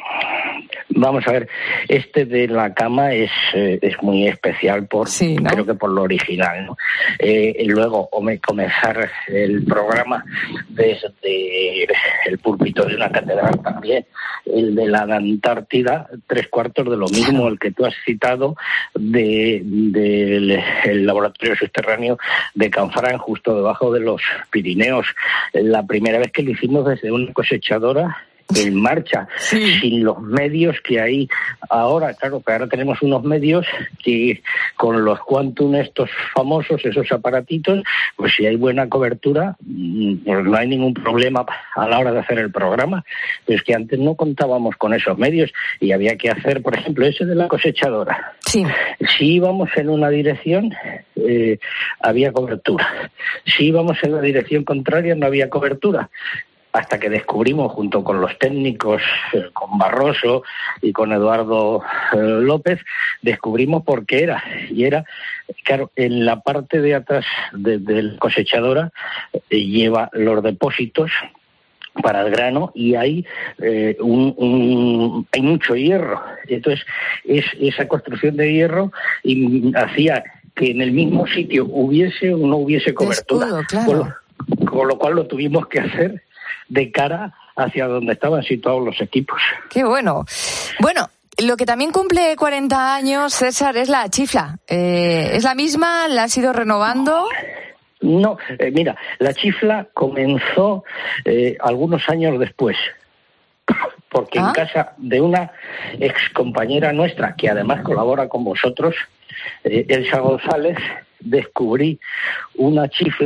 Vamos a ver, este de la cama es eh, es muy especial, por sí, ¿no? Creo que por lo original, ¿no? Eh, y luego comenzar el programa desde el púlpito de una catedral también, el de la Antártida, tres cuartos de lo mismo, el que tú has citado, de del el laboratorio subterráneo de Canfranc, justo debajo de los Pirineos. La primera vez que lo hicimos desde una cosechadora en marcha, sí. Sin los medios que hay ahora. Claro, que ahora tenemos unos medios que con los Quantum estos famosos, esos aparatitos, pues si hay buena cobertura, pues no hay ningún problema a la hora de hacer el programa. Pero es que antes no contábamos con esos medios y había que hacer, por ejemplo, ese de la cosechadora. Sí. Si íbamos en una dirección, eh, había cobertura. Si íbamos en la dirección contraria, no había cobertura. Hasta que descubrimos, junto con los técnicos, eh, con Barroso y con Eduardo eh, López, descubrimos por qué era. Y era, claro, en la parte de atrás de, de la cosechadora eh, lleva los depósitos para el grano, y hay eh, un, un hay mucho hierro. Entonces, es esa construcción de hierro y hacía que en el mismo sitio hubiese o no hubiese cobertura. Escudo, claro. con, lo, con lo cual lo tuvimos que hacer de cara hacia donde estaban situados los equipos. ¡Qué bueno! Bueno, lo que también cumple cuarenta años, César, es la chifla. Eh, ¿Es la misma? ¿La has ido renovando? No, eh, mira, la chifla comenzó eh, algunos años después, porque ¿Ah? en casa de una ex compañera nuestra, que además colabora con vosotros, eh, Elsa González, descubrí una chifla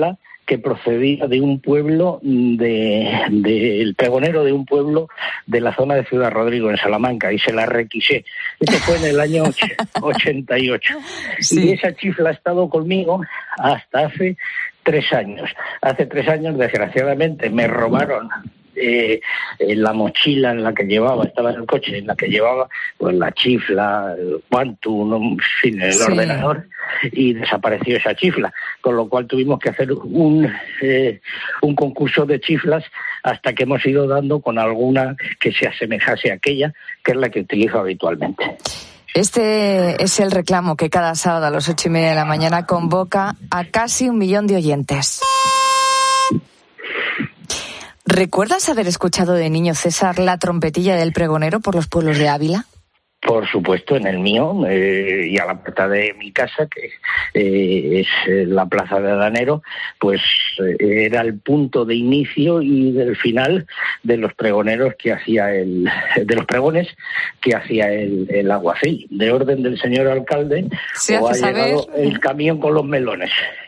que procedía de un pueblo, de, de el pregonero de un pueblo de la zona de Ciudad Rodrigo, en Salamanca, y se la requisé. Eso fue en el año ochenta y ocho. Sí. Y esa chifla ha estado conmigo hasta hace tres años. Hace tres años, desgraciadamente, me robaron Eh, en la mochila en la que llevaba, estaba en el coche, en la que llevaba pues la chifla, el Quantum, en fin, el sí. ordenador, y desapareció esa chifla, con lo cual tuvimos que hacer un eh, un concurso de chiflas hasta que hemos ido dando con alguna que se asemejase a aquella, que es la que utilizo habitualmente. Este es el reclamo que cada sábado a las ocho y media de la mañana convoca a casi un millón de oyentes. ¿Recuerdas haber escuchado de niño, César, la trompetilla del pregonero por los pueblos de Ávila? Por supuesto, en el mío, eh, y a la puerta de mi casa, que eh, es eh, la Plaza de Danero, pues eh, era el punto de inicio y del final de los pregoneros que hacía el, de los pregones que hacía el, el aguacil. De orden del señor alcalde, o ha llegado el camión con los melones.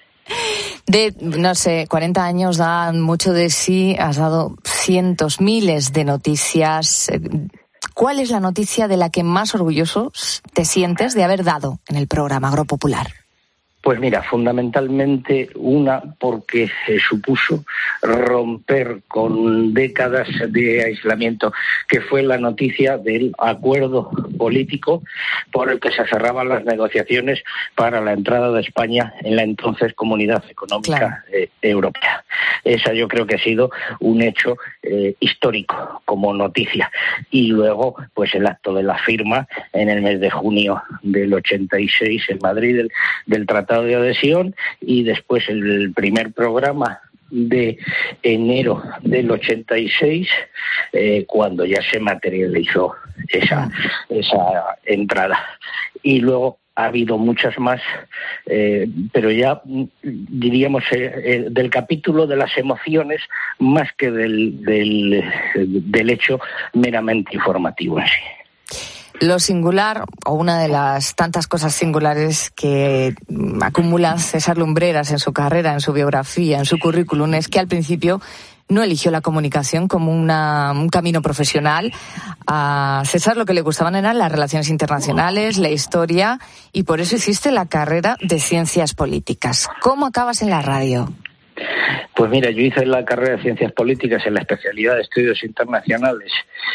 De, no sé, cuarenta años dan mucho de sí, has dado cientos, miles de noticias. ¿Cuál es la noticia de la que más orgulloso te sientes de haber dado en el programa Agropopular? Pues mira, fundamentalmente una porque eh, supuso romper con décadas de aislamiento, que fue la noticia del acuerdo político por el que se cerraban las negociaciones para la entrada de España en la entonces Comunidad Económica claro. eh, Europea. Esa yo creo que ha sido un hecho eh, histórico como noticia. Y luego, pues el acto de la firma en el mes de junio del ochenta y seis en Madrid del, del Tratado de Adhesión, y después el primer programa de enero del ochenta y seis, eh, cuando ya se materializó esa, esa entrada. Y luego ha habido muchas más, eh, pero ya diríamos eh, eh, del capítulo de las emociones más que del, del, del hecho meramente informativo en sí. Lo singular, o una de las tantas cosas singulares que acumula César Lumbreras en su carrera, en su biografía, en su currículum, es que al principio no eligió la comunicación como una, un camino profesional. A César lo que le gustaban eran las relaciones internacionales, la historia, y por eso hiciste la carrera de Ciencias Políticas. ¿Cómo acabas en la radio? Pues mira, yo hice la carrera de Ciencias Políticas en la especialidad de Estudios Internacionales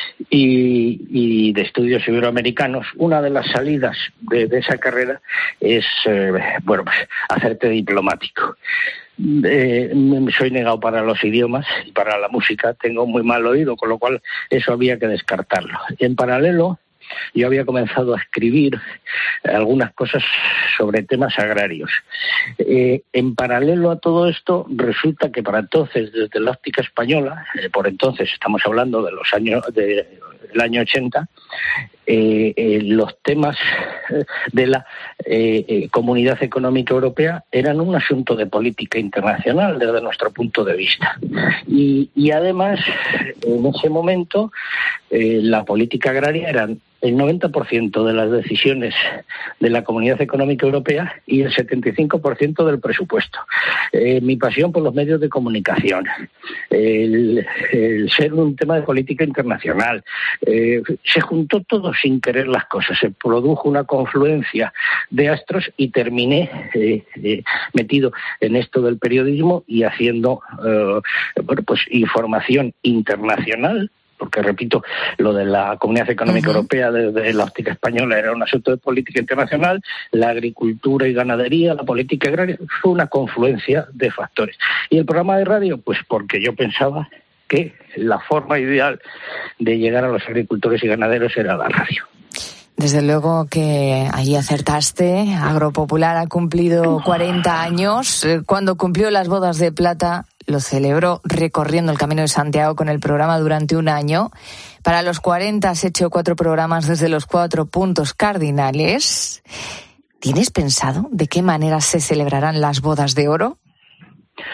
y, y de Estudios Iberoamericanos. Una de las salidas de, de esa carrera es, eh, bueno, pues hacerte diplomático. Eh, soy negado para los idiomas y para la música, tengo muy mal oído, con lo cual eso había que descartarlo. En paralelo, yo había comenzado a escribir algunas cosas sobre temas agrarios. Eh, en paralelo a todo esto, resulta que para entonces, desde la óptica española, eh, por entonces estamos hablando de los años de, del año ochenta, eh, eh, los temas de la eh, eh, Comunidad Económica Europea eran un asunto de política internacional desde nuestro punto de vista. Y, y además, en ese momento, eh, la política agraria era el noventa por ciento de las decisiones de la Comunidad Económica Europea y el setenta y cinco por ciento del presupuesto. Eh, mi pasión por los medios de comunicación, el, el ser un tema de política internacional, eh, se juntó todo sin querer las cosas, se produjo una confluencia de astros y terminé eh, eh, metido en esto del periodismo y haciendo eh, bueno, pues información internacional, porque, repito, lo de la Comunidad Económica uh-huh. Europea desde la óptica española era un asunto de política internacional, la agricultura y ganadería, la política agraria, fue una confluencia de factores. Y el programa de radio, pues porque yo pensaba que la forma ideal de llegar a los agricultores y ganaderos era la radio. Desde luego que ahí acertaste. Agropopular ha cumplido cuarenta años. Cuando cumplió las bodas de plata, lo celebró recorriendo el Camino de Santiago con el programa durante un año. Para los cuarenta has hecho cuatro programas desde los cuatro puntos cardinales. ¿Tienes pensado de qué manera se celebrarán las bodas de oro?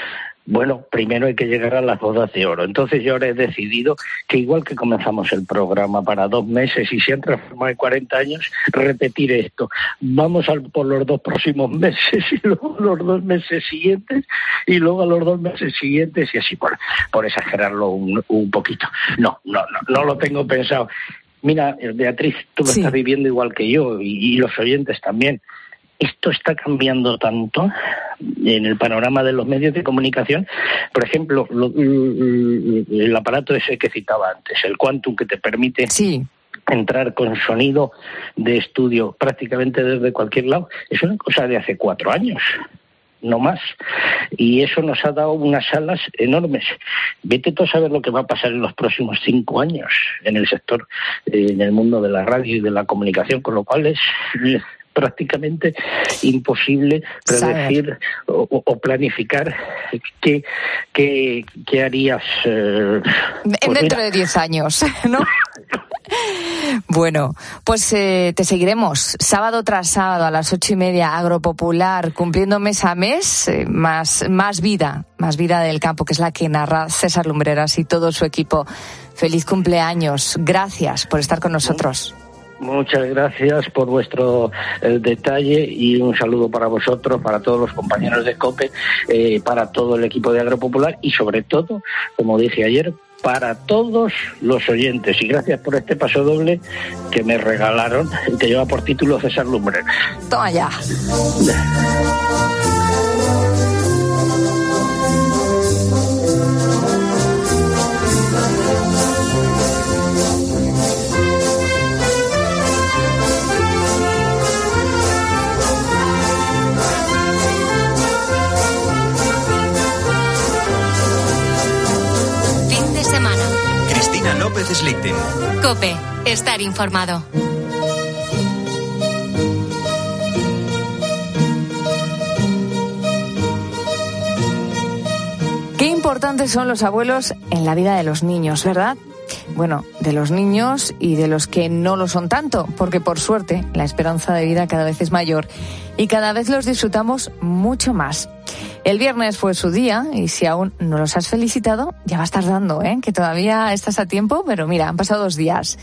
Bueno, primero hay que llegar a las bodas de oro. Entonces yo ahora he decidido que igual que comenzamos el programa para dos meses y se han transformado en cuarenta años, repetir esto. Vamos al, por los dos próximos meses y luego los dos meses siguientes y luego a los dos meses siguientes y así por, por exagerarlo un, un poquito. No, no, no, no lo tengo pensado. Mira, Beatriz, tú lo sí. estás viviendo igual que yo y, y los oyentes también. Esto está cambiando tanto en el panorama de los medios de comunicación. Por ejemplo, lo, el aparato ese que citaba antes, el Quantum, que te permite sí. entrar con sonido de estudio prácticamente desde cualquier lado, es una cosa de hace cuatro años. No más. Y eso nos ha dado unas alas enormes. Vete tú a saber lo que va a pasar en los próximos cinco años en el sector, eh, en el mundo de la radio y de la comunicación, con lo cual es eh, prácticamente imposible predecir o, o planificar qué, qué, qué harías. Eh, pues dentro mira. de diez años, ¿no? Bueno, pues eh, te seguiremos sábado tras sábado a las ocho y media, Agropopular, cumpliendo mes a mes, eh, más, más vida, más vida del campo, que es la que narra César Lumbreras y todo su equipo. Feliz cumpleaños, gracias por estar con nosotros. Muchas gracias por vuestro eh, detalle y un saludo para vosotros, para todos los compañeros de COPE, eh, para todo el equipo de Agropopular y sobre todo, como dije ayer, para todos los oyentes. Y gracias por este paso doble que me regalaron, que lleva por título César Lumbreras. Toma ya. López Slichting. COPE. Estar informado. Qué importantes son los abuelos en la vida de los niños, ¿verdad? Bueno, de los niños y de los que no lo son tanto, porque por suerte la esperanza de vida cada vez es mayor y cada vez los disfrutamos mucho más. El viernes fue su día y si aún no los has felicitado, ya vas tardando, ¿eh? Que todavía estás a tiempo, pero mira, han pasado dos días.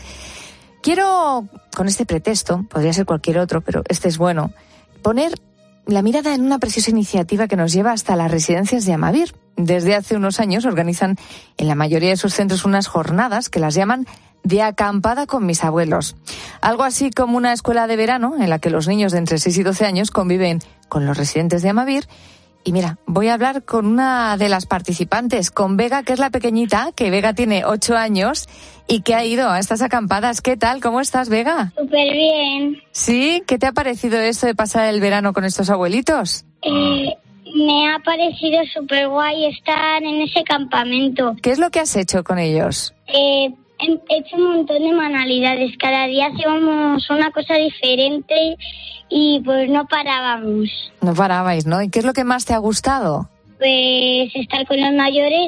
Quiero, con este pretexto, podría ser cualquier otro, pero este es bueno, poner la mirada en una preciosa iniciativa que nos lleva hasta las residencias de Amavir. Desde hace unos años organizan en la mayoría de sus centros unas jornadas que las llaman de acampada con mis abuelos. Algo así como una escuela de verano en la que los niños de entre seis y doce años conviven con los residentes de Amavir. Y mira, voy a hablar con una de las participantes, con Vega, que es la pequeñita, que Vega tiene ocho años y que ha ido a estas acampadas. ¿Qué tal? ¿Cómo estás, Vega? Súper bien. ¿Sí? ¿Qué te ha parecido esto de pasar el verano con estos abuelitos? Eh, me ha parecido súper guay estar en ese campamento. ¿Qué es lo que has hecho con ellos? Eh, he hecho un montón de manualidades. Cada día hacíamos una cosa diferente y pues no parábamos. No parabais, ¿no? ¿Y qué es lo que más te ha gustado? Pues estar con los mayores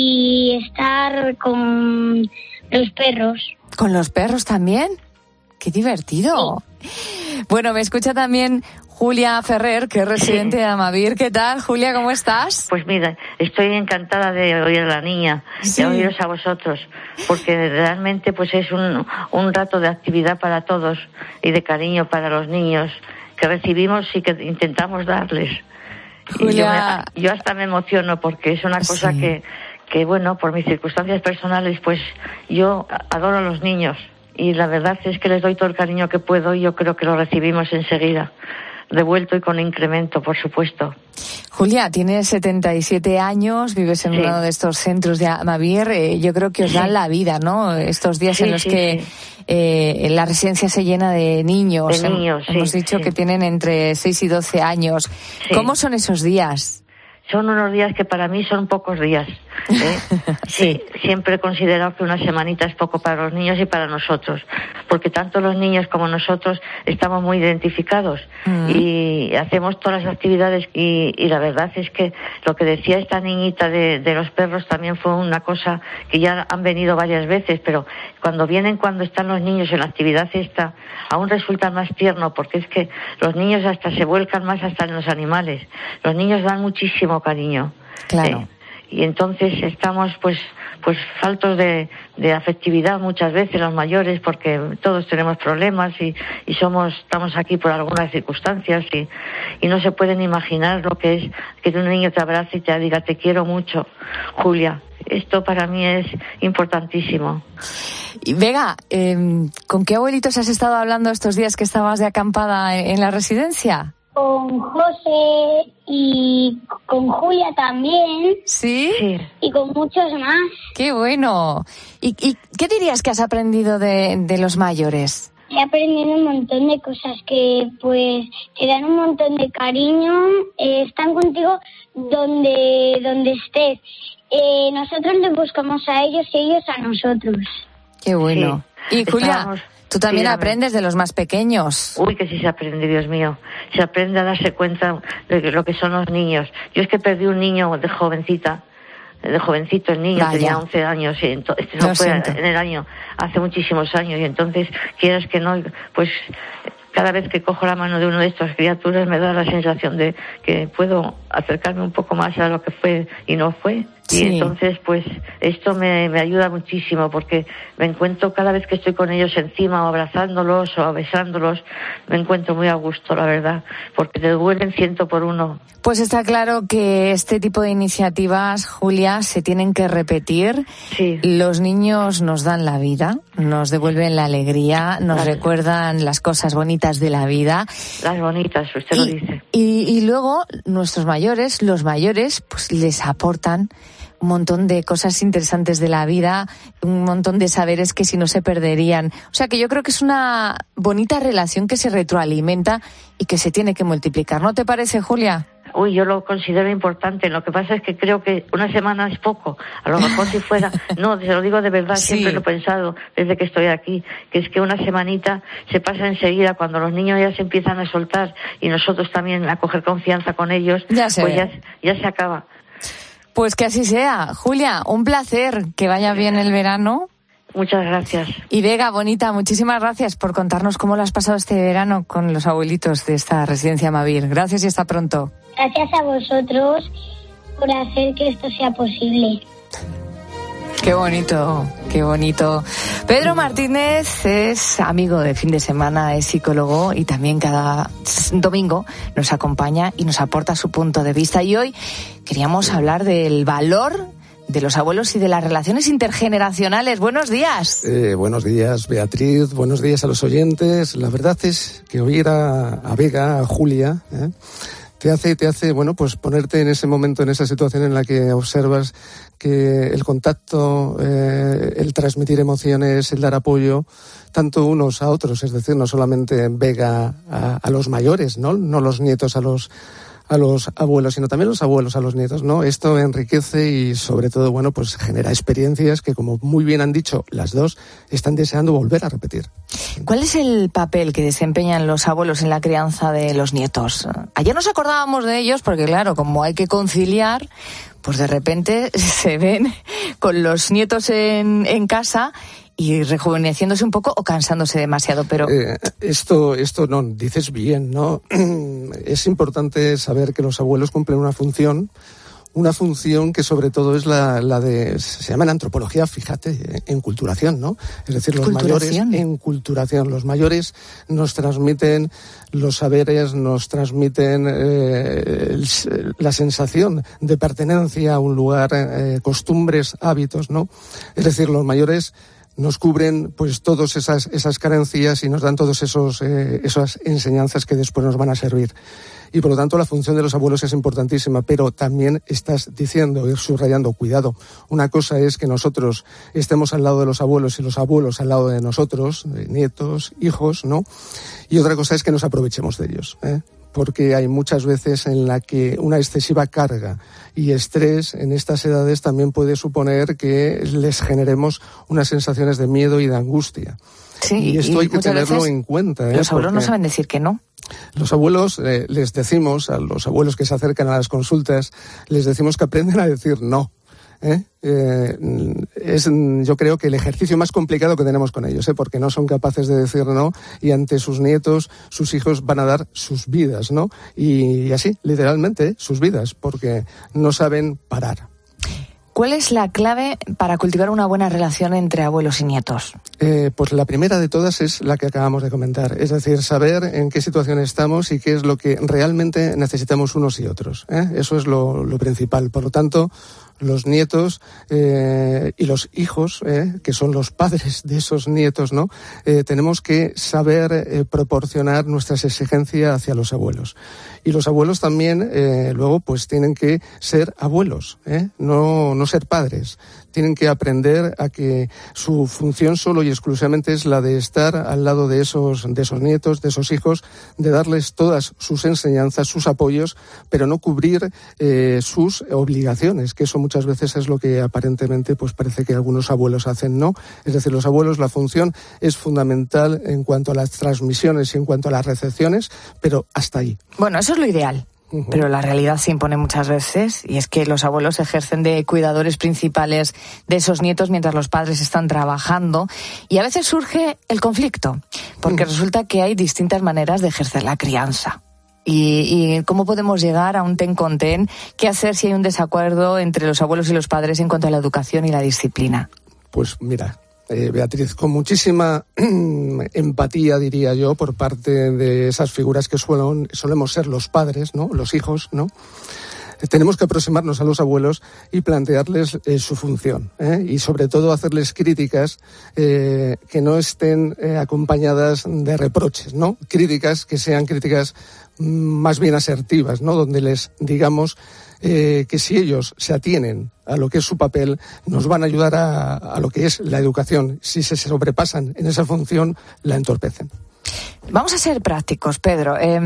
y estar con los perros. ¿Con los perros también? ¡Qué divertido! Sí. Bueno, me escucha también Julia Ferrer, que es residente de Amavir. ¿Qué tal, Julia? ¿Cómo estás? Pues mira, estoy encantada de oír a la niña, sí. de oíros a vosotros, porque realmente pues es un, un rato de actividad para todos y de cariño para los niños que recibimos y que intentamos darles. Julia... Y yo, me, yo hasta me emociono porque es una cosa sí. que, que, bueno, por mis circunstancias personales, pues yo adoro a los niños y la verdad es que les doy todo el cariño que puedo y yo creo que lo recibimos enseguida. Devuelto y con incremento, por supuesto. Julia, tienes setenta y siete años, vives en sí. uno de estos centros de Amavir. Eh, yo creo que os dan sí. la vida, ¿no? Estos días sí, en los sí, que sí. Eh, la residencia se llena de niños. De niños, Hemos sí, dicho sí. que tienen entre seis y doce años. Sí. ¿Cómo son esos días? Son unos días que para mí son pocos días. ¿eh? Sí, siempre he considerado que una semanita es poco para los niños y para nosotros, porque tanto los niños como nosotros estamos muy identificados mm. y hacemos todas las actividades y, y la verdad es que lo que decía esta niñita de, de los perros también fue una cosa que ya han venido varias veces, pero cuando vienen, cuando están los niños en la actividad esta, aún resulta más tierno, porque es que los niños hasta se vuelcan más hasta en los animales. Los niños dan muchísimo cariño. Claro. Eh, y entonces estamos pues pues faltos de, de afectividad muchas veces los mayores, porque todos tenemos problemas y, y somos estamos aquí por algunas circunstancias y, y no se pueden imaginar lo que es que un niño te abrace y te diga te quiero mucho, Julia. Esto para mí es importantísimo. Y Vega, eh, ¿con qué abuelitos has estado hablando estos días que estabas de acampada en la residencia? Con José y con Julia también. ¿Sí? Sí. Y con muchos más. ¡Qué bueno! ¿Y, y qué dirías que has aprendido de, de los mayores? He aprendido un montón de cosas que pues te dan un montón de cariño, eh, están contigo donde, donde estés. Eh, nosotros les buscamos a ellos y ellos a nosotros. ¡Qué bueno! Sí. Y Julia... Estamos... Tú también sí, aprendes de los más pequeños. Uy, que sí se aprende, Dios mío. Se aprende a darse cuenta de lo que son los niños. Yo es que perdí un niño de jovencita, de jovencito el niño, Vaya. tenía once años, y entonces, no fue siento. en el año, hace muchísimos años, y entonces, quieras que no, pues cada vez que cojo la mano de uno de estas criaturas me da la sensación de que puedo acercarme un poco más a lo que fue y no fue. Sí. Y entonces, pues, esto me, me ayuda muchísimo porque me encuentro cada vez que estoy con ellos encima o abrazándolos o besándolos, me encuentro muy a gusto, la verdad, porque te devuelven ciento por uno. Pues está claro que este tipo de iniciativas, Julia, se tienen que repetir. Sí. Los niños nos dan la vida, nos devuelven la alegría, nos claro. recuerdan las cosas bonitas de la vida. Las bonitas, usted y, lo dice. Y, y luego nuestros mayores, los mayores, pues les aportan un montón de cosas interesantes de la vida, un montón de saberes que si no se perderían. O sea que yo creo que es una bonita relación que se retroalimenta y que se tiene que multiplicar. ¿No te parece, Julia? Uy, yo lo considero importante. Lo que pasa es que creo que una semana es poco. A lo mejor si fuera... No, te lo digo de verdad, sí. Siempre lo he pensado desde que estoy aquí, que es que una semanita se pasa enseguida cuando los niños ya se empiezan a soltar y nosotros también a coger confianza con ellos, ya se pues ve. ya, ya se acaba. Pues que así sea. Julia, un placer, que vaya bien el verano. Muchas gracias. Y Vega, bonita, muchísimas gracias por contarnos cómo lo has pasado este verano con los abuelitos de esta residencia Mavir. Gracias y hasta pronto. Gracias a vosotros por hacer que esto sea posible. Qué bonito, qué bonito. Pedro Martínez es amigo de fin de semana, es psicólogo y también cada domingo nos acompaña y nos aporta su punto de vista. Y hoy queríamos hablar del valor de los abuelos y de las relaciones intergeneracionales. Buenos días. Eh, buenos días, Beatriz. Buenos días a los oyentes. La verdad es que oír a, a Vega, a Julia, ¿eh? te hace, te hace, bueno, pues ponerte en ese momento, en esa situación en la que observas que el contacto, eh, el transmitir emociones, el dar apoyo, tanto unos a otros, es decir, no solamente Vega a, a los mayores, ¿no? No los nietos a los a los abuelos, sino también los abuelos a los nietos, ¿no? Esto enriquece y sobre todo, bueno, pues genera experiencias que, como muy bien han dicho las dos, están deseando volver a repetir. ¿Cuál es el papel que desempeñan los abuelos en la crianza de los nietos? Ayer nos acordábamos de ellos porque, claro, como hay que conciliar, pues de repente se ven con los nietos en, en casa y rejuveneciéndose un poco o cansándose demasiado, pero... Eh, esto, esto no, dices bien, ¿no? Es importante saber que los abuelos cumplen una función, una función que sobre todo es la, la de... Se llama en antropología, fíjate, enculturación, ¿no? Es decir, los mayores... Enculturación. Los mayores nos transmiten los saberes, nos transmiten eh, el, la sensación de pertenencia a un lugar, eh, costumbres, hábitos, ¿no? Es decir, los mayores nos cubren pues todas esas esas carencias y nos dan todos esos eh, esas enseñanzas que después nos van a servir. Y por lo tanto la función de los abuelos es importantísima, pero también estás diciendo, ir subrayando, cuidado. Una cosa es que nosotros estemos al lado de los abuelos y los abuelos al lado de nosotros, de nietos, hijos, ¿no? Y otra cosa es que nos aprovechemos de ellos, ¿eh? Porque hay muchas veces en la que una excesiva carga y estrés en estas edades también puede suponer que les generemos unas sensaciones de miedo y de angustia. Sí, y esto y hay que tenerlo en cuenta. ¿eh? Los abuelos no saben decir que no. Los abuelos, eh, les decimos, a los abuelos que se acercan a las consultas, les decimos que aprenden a decir no. ¿Eh? Eh, es yo creo que el ejercicio más complicado que tenemos con ellos, ¿eh? Porque no son capaces de decir no y ante sus nietos, sus hijos van a dar sus vidas, ¿no? Y, y así, literalmente, ¿eh? Sus vidas, porque no saben parar. ¿Cuál es la clave para cultivar una buena relación entre abuelos y nietos? Eh, pues la primera de todas es la que acabamos de comentar, es decir, saber en qué situación estamos y qué es lo que realmente necesitamos unos y otros, ¿eh? Eso es lo, lo principal. Por lo tanto, los nietos eh, y los hijos, eh, que son los padres de esos nietos, ¿no? Eh, tenemos que saber eh, proporcionar nuestras exigencias hacia los abuelos. Y los abuelos también, eh, luego, pues tienen que ser abuelos, ¿eh? No, no ser padres. Tienen que aprender a que su función solo y exclusivamente es la de estar al lado de esos, de esos nietos, de esos hijos, de darles todas sus enseñanzas, sus apoyos, pero no cubrir eh, sus obligaciones, que eso muchas veces es lo que aparentemente pues parece que algunos abuelos hacen, ¿no? Es decir, los abuelos, la función es fundamental en cuanto a las transmisiones y en cuanto a las recepciones, pero hasta ahí. Bueno, eso es lo ideal. Uh-huh. Pero la realidad se impone muchas veces, y es que los abuelos ejercen de cuidadores principales de esos nietos mientras los padres están trabajando, y a veces surge el conflicto, porque uh-huh. resulta que hay distintas maneras de ejercer la crianza. Y, y cómo podemos llegar a un ten con ten, qué hacer si hay un desacuerdo entre los abuelos y los padres en cuanto a la educación y la disciplina. Pues mira, Eh, Beatriz, con muchísima empatía, diría yo, por parte de esas figuras que suelen, solemos ser los padres, ¿no? Los hijos, ¿no? Eh, tenemos que aproximarnos a los abuelos y plantearles eh, su función, ¿eh? Y sobre todo hacerles críticas eh, que no estén eh, acompañadas de reproches, ¿no? Críticas que sean críticas mm, más bien asertivas, ¿no? Donde les digamos Eh, que si ellos se atienen a lo que es su papel, nos van a ayudar a, a lo que es la educación. Si se sobrepasan en esa función, la entorpecen. Vamos a ser prácticos, Pedro. Eh,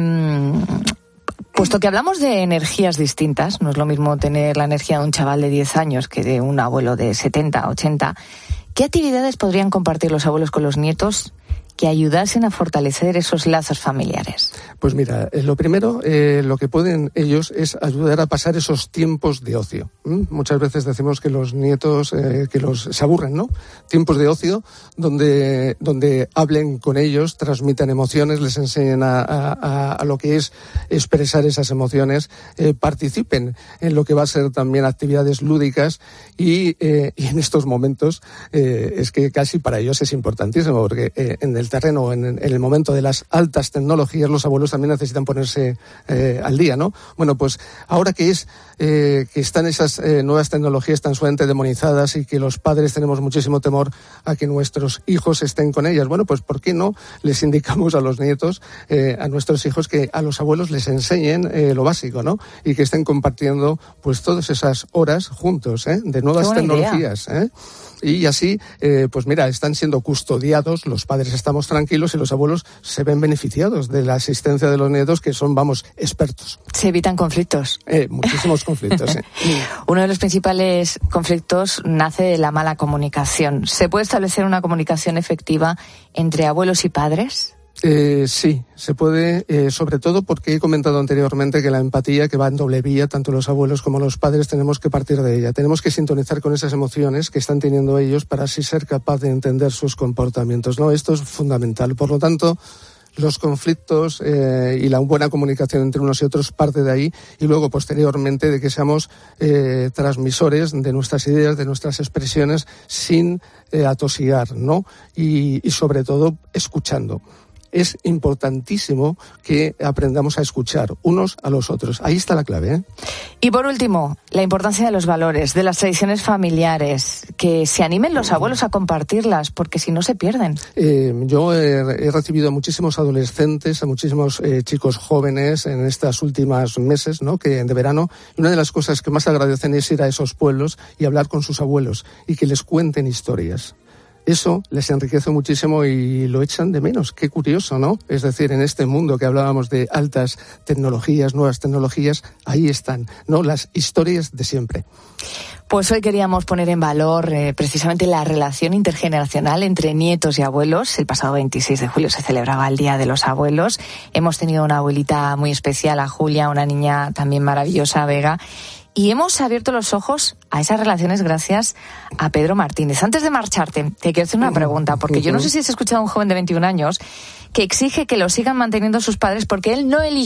puesto que hablamos de energías distintas, no es lo mismo tener la energía de un chaval de diez años que de un abuelo de setenta, ochenta, ¿qué actividades podrían compartir los abuelos con los nietos que ayudasen a fortalecer esos lazos familiares? Pues mira, eh, lo primero, eh, lo que pueden ellos es ayudar a pasar esos tiempos de ocio. ¿Mm? Muchas veces decimos que los nietos, eh, que los se aburren, ¿no? Tiempos de ocio donde, donde hablen con ellos, transmitan emociones, les enseñen a, a, a lo que es expresar esas emociones, eh, participen en lo que va a ser también actividades lúdicas y, eh, y en estos momentos eh, es que casi para ellos es importantísimo, porque eh, en el terreno, en, en el momento de las altas tecnologías, los abuelos también necesitan ponerse eh, al día, ¿no? Bueno, pues ahora que es eh, que están esas eh, nuevas tecnologías tan suavemente demonizadas y que los padres tenemos muchísimo temor a que nuestros hijos estén con ellas, bueno, pues ¿por qué no les indicamos a los nietos, eh, a nuestros hijos, que a los abuelos les enseñen eh, lo básico, ¿no? Y que estén compartiendo pues todas esas horas juntos, ¿eh? De nuevas tecnologías, ¿eh? Y así, eh, pues mira, están siendo custodiados, los padres estamos tranquilos y los abuelos se ven beneficiados de la asistencia de los nietos, que son, vamos, expertos. Se evitan conflictos. Eh, muchísimos conflictos, eh. Uno de los principales conflictos nace de la mala comunicación. ¿Se puede establecer una comunicación efectiva entre abuelos y padres? Eh, sí, se puede, eh, sobre todo porque he comentado anteriormente que la empatía, que va en doble vía, tanto los abuelos como los padres tenemos que partir de ella. Tenemos que sintonizar con esas emociones que están teniendo ellos para así ser capaz de entender sus comportamientos, ¿no? Esto es fundamental. Por lo tanto, los conflictos eh, y la buena comunicación entre unos y otros parte de ahí, y luego posteriormente de que seamos eh, transmisores de nuestras ideas, de nuestras expresiones, sin eh, atosigar, ¿no? Y, y sobre todo escuchando. Es importantísimo que aprendamos a escuchar unos a los otros. Ahí está la clave, ¿eh? Y por último, la importancia de los valores, de las tradiciones familiares, que se animen los abuelos a compartirlas, porque si no se pierden. Eh, yo he, he recibido a muchísimos adolescentes, a muchísimos eh, chicos jóvenes en estas últimas meses, ¿no? Que de verano, y una de las cosas que más agradecen es ir a esos pueblos y hablar con sus abuelos y que les cuenten historias. Eso les enriquece muchísimo y lo echan de menos. Qué curioso, ¿no? Es decir, en este mundo que hablábamos de altas tecnologías, nuevas tecnologías, ahí están, ¿no? Las historias de siempre. Pues hoy queríamos poner en valor eh, precisamente la relación intergeneracional entre nietos y abuelos. El pasado veintiséis de julio se celebraba el Día de los Abuelos. Hemos tenido una abuelita muy especial, a Julia, una niña también maravillosa, Vega. Y hemos abierto los ojos a esas relaciones gracias a Pedro Martínez. Antes de marcharte, te quiero hacer una pregunta, porque yo no sé si has escuchado a un joven de veintiún años que exige que lo sigan manteniendo sus padres porque él no eligió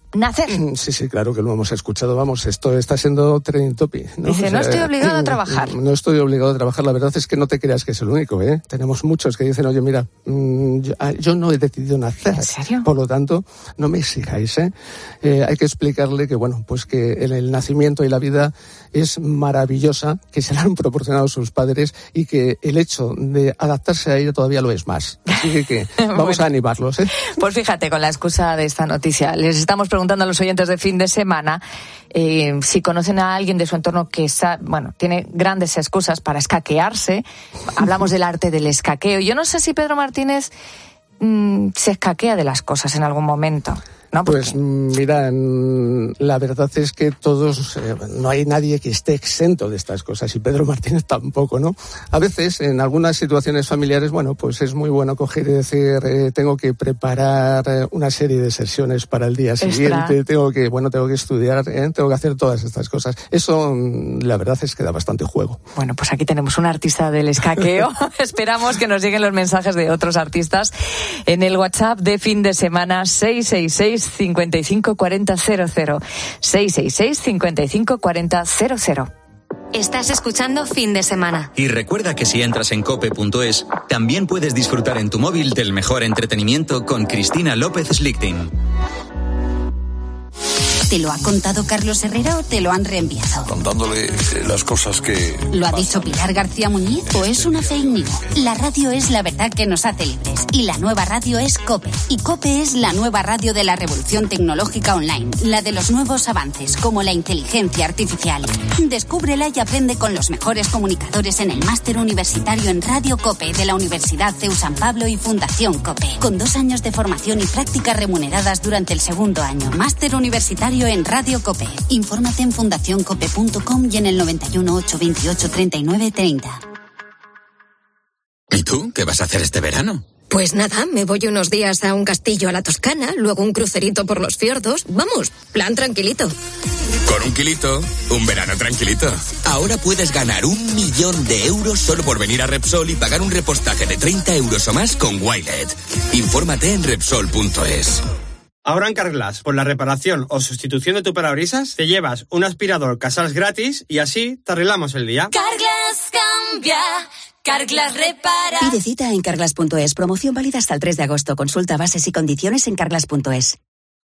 nacer. Sí, sí, claro que lo hemos escuchado. Vamos, esto está siendo trending topic, ¿no? Dice, o sea, no estoy obligado a trabajar. No estoy obligado a trabajar. La verdad es que no te creas que es el único, ¿eh? Tenemos muchos que dicen, oye, mira, mmm, yo, yo no he decidido nacer. ¿En serio? Por lo tanto, no me exijáis, ¿eh? eh hay que explicarle que, bueno, pues que el, el nacimiento y la vida es maravillosa, que se la han proporcionado sus padres y que el hecho de adaptarse a ella todavía lo es más. Así que, que vamos bueno. a animarlos, ¿eh? Pues fíjate, con la excusa de esta noticia, les estamos preguntando a los oyentes de fin de semana eh, si conocen a alguien de su entorno que sa- bueno, tiene grandes excusas para escaquearse. Hablamos del arte del escaqueo. Yo no sé si Pedro Martínez mmm, se escaquea de las cosas en algún momento. ¿No? Pues mira, la verdad es que todos, eh, no hay nadie que esté exento de estas cosas y Pedro Martínez tampoco, ¿no? A veces, en algunas situaciones familiares, bueno, pues es muy bueno coger y decir, eh, tengo que preparar eh, una serie de sesiones para el día siguiente, Extra. tengo que, bueno, tengo que estudiar, eh, tengo que hacer todas estas cosas. Eso, la verdad es que da bastante juego. Bueno, pues aquí tenemos un artista del escaqueo. Esperamos que nos lleguen los mensajes de otros artistas en el WhatsApp de fin de semana seis seis seis cincuenta y cinco cuarenta cero cero. seis seis seis cincuenta y cinco cuarenta cero cero. Estás escuchando Fin de Semana. Y recuerda que si entras en cope punto es, también puedes disfrutar en tu móvil del mejor entretenimiento con Cristina López Slichting. ¿Te lo ha contado Carlos Herrera o te lo han reenviado? Contándole las cosas que... ¿Lo ha dicho Pilar García Muñiz o es una fake news? La radio es la verdad que nos hace libres y la nueva radio es COPE. Y COPE es la nueva radio de la revolución tecnológica online, la de los nuevos avances como la inteligencia artificial. Descúbrela y aprende con los mejores comunicadores en el máster universitario en Radio COPE de la Universidad C E U San Pablo y Fundación COPE. Con dos años de formación y prácticas remuneradas durante el segundo año. Máster universitario en Radio COPE. Infórmate en fundación cope punto com y en el noventa y uno, ochocientos veintiocho, treinta y nueve treinta. ¿Y tú? ¿Qué vas a hacer este verano? Pues nada, me voy unos días a un castillo a la Toscana, luego un crucerito por los fiordos. Vamos, plan tranquilito. Con un kilito, un verano tranquilito. Ahora puedes ganar un millón de euros solo por venir a Repsol y pagar un repostaje de treinta euros o más con Wilet. Infórmate en Repsol punto es. Ahora en Carglass, por la reparación o sustitución de tu parabrisas, te llevas un aspirador Casals gratis y así te arreglamos el día. Carglass cambia, Carglass repara. Pide cita en Carglass punto es. Promoción válida hasta el tres de agosto. Consulta bases y condiciones en Carglass punto es.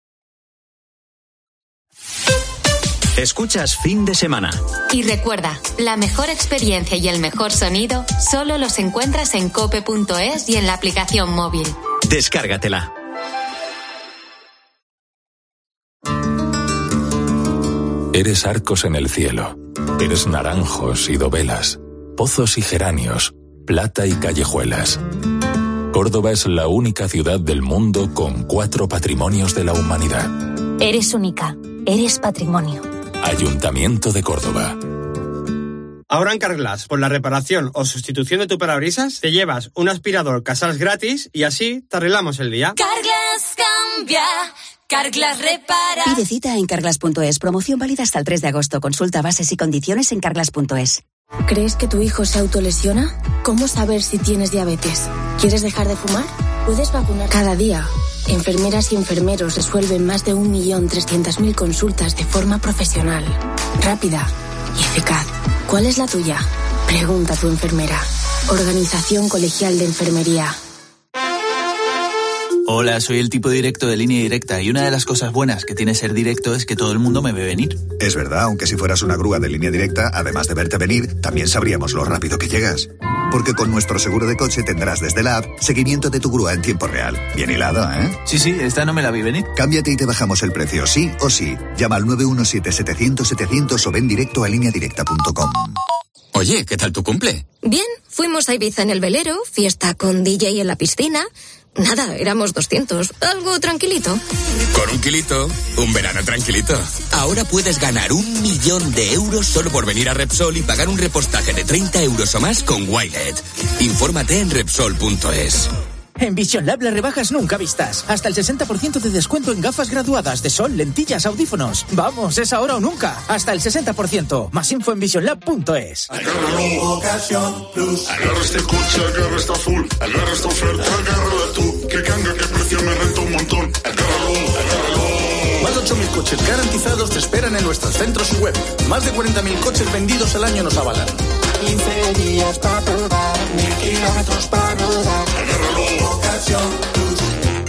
Escuchas Fin de Semana. Y recuerda, la mejor experiencia y el mejor sonido solo los encuentras en cope punto es y en la aplicación móvil. Descárgatela. Eres arcos en el cielo, eres naranjos y dovelas, pozos y geranios, plata y callejuelas. Córdoba es la única ciudad del mundo con cuatro patrimonios de la humanidad. Eres única, eres patrimonio. Ayuntamiento de Córdoba. Ahora en Carglass, por la reparación o sustitución de tu parabrisas, te llevas un aspirador Casals gratis y así te arreglamos el día. Carglass cambia, Carglass repara. Pide cita en Carglass punto es. Promoción válida hasta el tres de agosto. Consulta bases y condiciones en Carglass punto es. ¿Crees que tu hijo se autolesiona? ¿Cómo saber si tienes diabetes? ¿Quieres dejar de fumar? Puedes vacunar. Cada día, enfermeras y enfermeros resuelven más de un millón trescientas mil consultas de forma profesional, rápida y eficaz. ¿Cuál es la tuya? Pregunta a tu enfermera. Organización Colegial de Enfermería. Hola, soy el tipo directo de Línea Directa y una de las cosas buenas que tiene ser directo es que todo el mundo me ve venir. Es verdad, aunque si fueras una grúa de Línea Directa, además de verte venir, también sabríamos lo rápido que llegas. Porque con nuestro seguro de coche tendrás desde la app seguimiento de tu grúa en tiempo real. Bien hilado, ¿eh? Sí, sí, esta no me la vi venir. Cámbiate y te bajamos el precio, sí o sí. Llama al nueve uno siete, setecientos, setecientos o ven directo a línea directa punto com. Oye, ¿qué tal tu cumple? Bien, fuimos a Ibiza en el velero, fiesta con D J en la piscina. Nada, éramos doscientos, algo tranquilito. Con un kilito, un verano tranquilito. Ahora puedes ganar un millón de euros solo por venir a Repsol y pagar un repostaje de treinta euros o más con Wilet. Infórmate en Repsol punto es. En Vision Lab las rebajas nunca vistas. Hasta el sesenta por ciento de descuento en gafas graduadas de sol, lentillas, audífonos. Vamos, es ahora o nunca. Hasta el sesenta por ciento. Más info en vision lab punto es. Agárralo, Ocasión Plus. Agarra este coche, agarra esta full. Agarra esta oferta, agárrala tú. Que canga, que precio me renta un montón. Agárralo, agárralo. Cuando ocho mil coches garantizados te esperan en nuestros centros y web. Más de cuarenta mil coches vendidos al año nos avalan. quince días para probar, mil kilómetros para rodar. Agárralo. Ocasión Plus.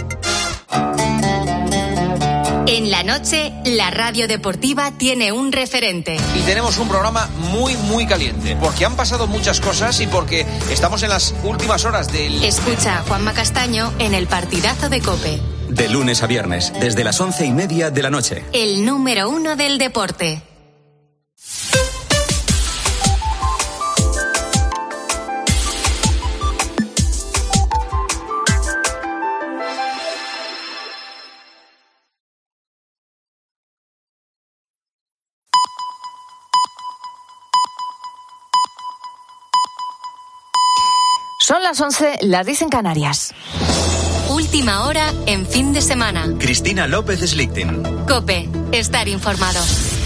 En la noche, la radio deportiva tiene un referente. Y tenemos un programa muy, muy caliente, porque han pasado muchas cosas y porque estamos en las últimas horas del... Escucha a Juanma Castaño en el partidazo de COPE. De lunes a viernes, desde las once y media de la noche. El número uno del deporte. Son las once, las diez en Canarias. Última hora en fin de semana. Cristina López Slichting. COPE, estar informado.